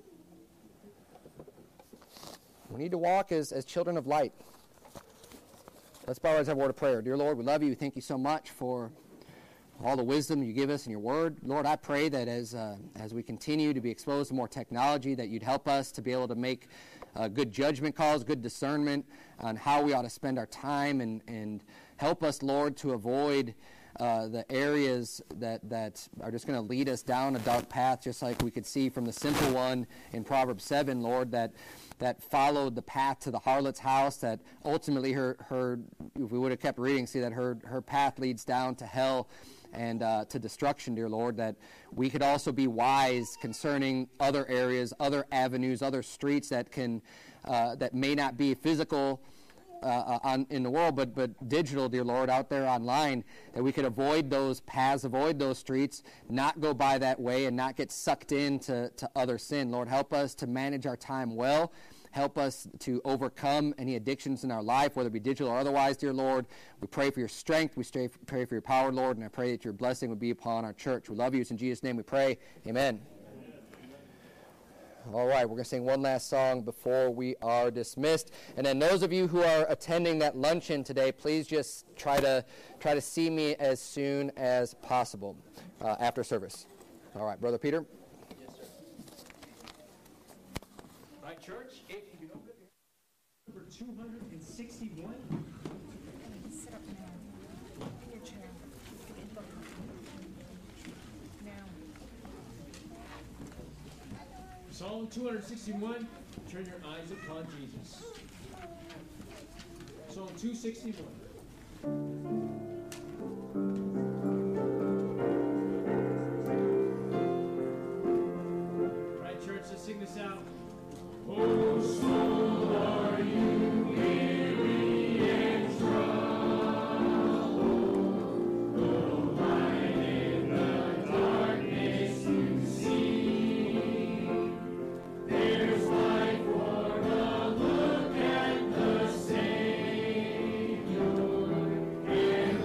We need to walk as, as children of light. Let's bow our heads and have a word of prayer. Dear Lord, we love you. Thank you so much for all the wisdom you give us in your word. Lord, I pray that as uh, as we continue to be exposed to more technology, that you'd help us to be able to make uh, good judgment calls, good discernment on how we ought to spend our time, and, and help us, Lord, to avoid uh, the areas that, that are just going to lead us down a dark path, just like we could see from the simple one in Proverbs seven, Lord, that that followed the path to the harlot's house, that ultimately her, her if we would have kept reading, see that her, her path leads down to hell and uh, to destruction, dear Lord, that we could also be wise concerning other areas, other avenues, other streets that can, uh, that may not be physical uh, on, in the world, but, but digital, dear Lord, out there online, that we could avoid those paths, avoid those streets, not go by that way, and not get sucked into to other sin. Lord, help us to manage our time well. Help us to overcome any addictions in our life, whether it be digital or otherwise, dear Lord. We pray for your strength. We pray for your power, Lord, and I pray that your blessing would be upon our church. We love you. It's in Jesus' name we pray. Amen. Amen. All right, we're going to sing one last song before we are dismissed. And then those of you who are attending that luncheon today, please just try to try to see me as soon as possible uh, after service. All right, Brother Peter. Church, if you can open it, number two hundred sixty-one. Sit up now. In your chair. Now. Psalm two hundred sixty-one, turn your eyes upon Jesus. Psalm two sixty-one. Right, church, let's sing this out. Oh, soul, are you weary and troubled? Though light in the darkness you see, there's light for a look at the Savior, and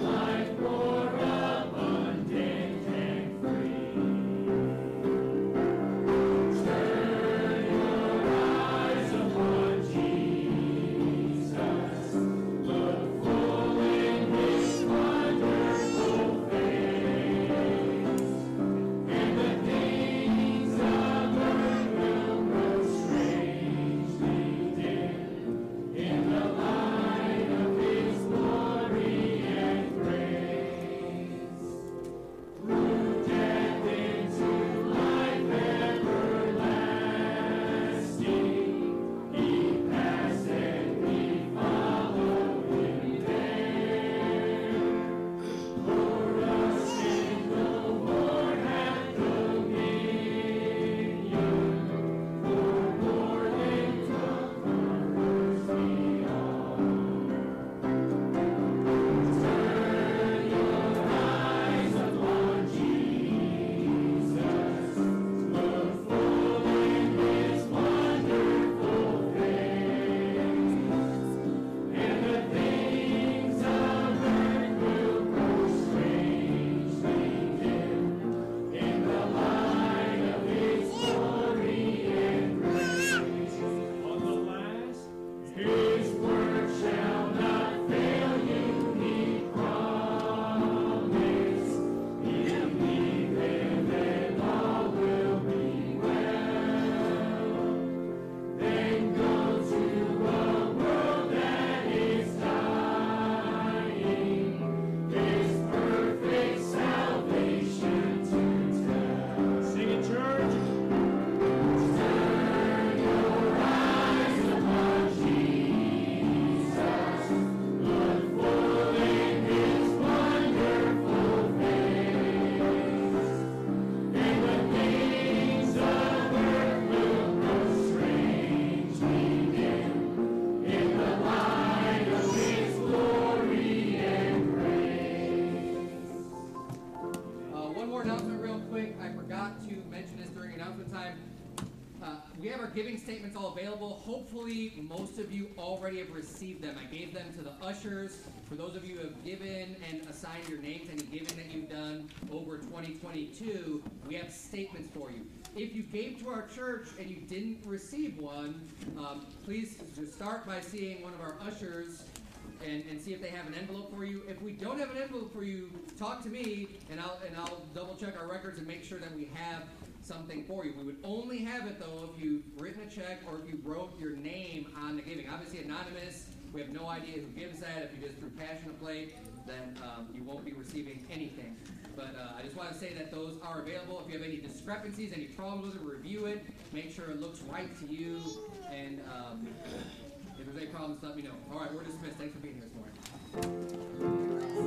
time. Uh, we have our giving statements all available. Hopefully, most of you already have received them. I gave them to the ushers. For those of you who have given and assigned your name to any giving that you've done over twenty twenty-two, we have statements for you. If you gave to our church and you didn't receive one, um, please just start by seeing one of our ushers and, and see if they have an envelope for you. If we don't have an envelope for you, talk to me, and I'll and I'll double check our records and make sure that we have something for you. We would only have it, though, if you've written a check or if you wrote your name on the giving. Obviously, anonymous. We have no idea who gives that. If you just threw cash in a plate, then um, you won't be receiving anything. But uh, I just want to say that those are available. If you have any discrepancies, any problems with it, review it. Make sure it looks right to you. And um, if there's any problems, let me know. All right, we're dismissed. Thanks for being here this morning.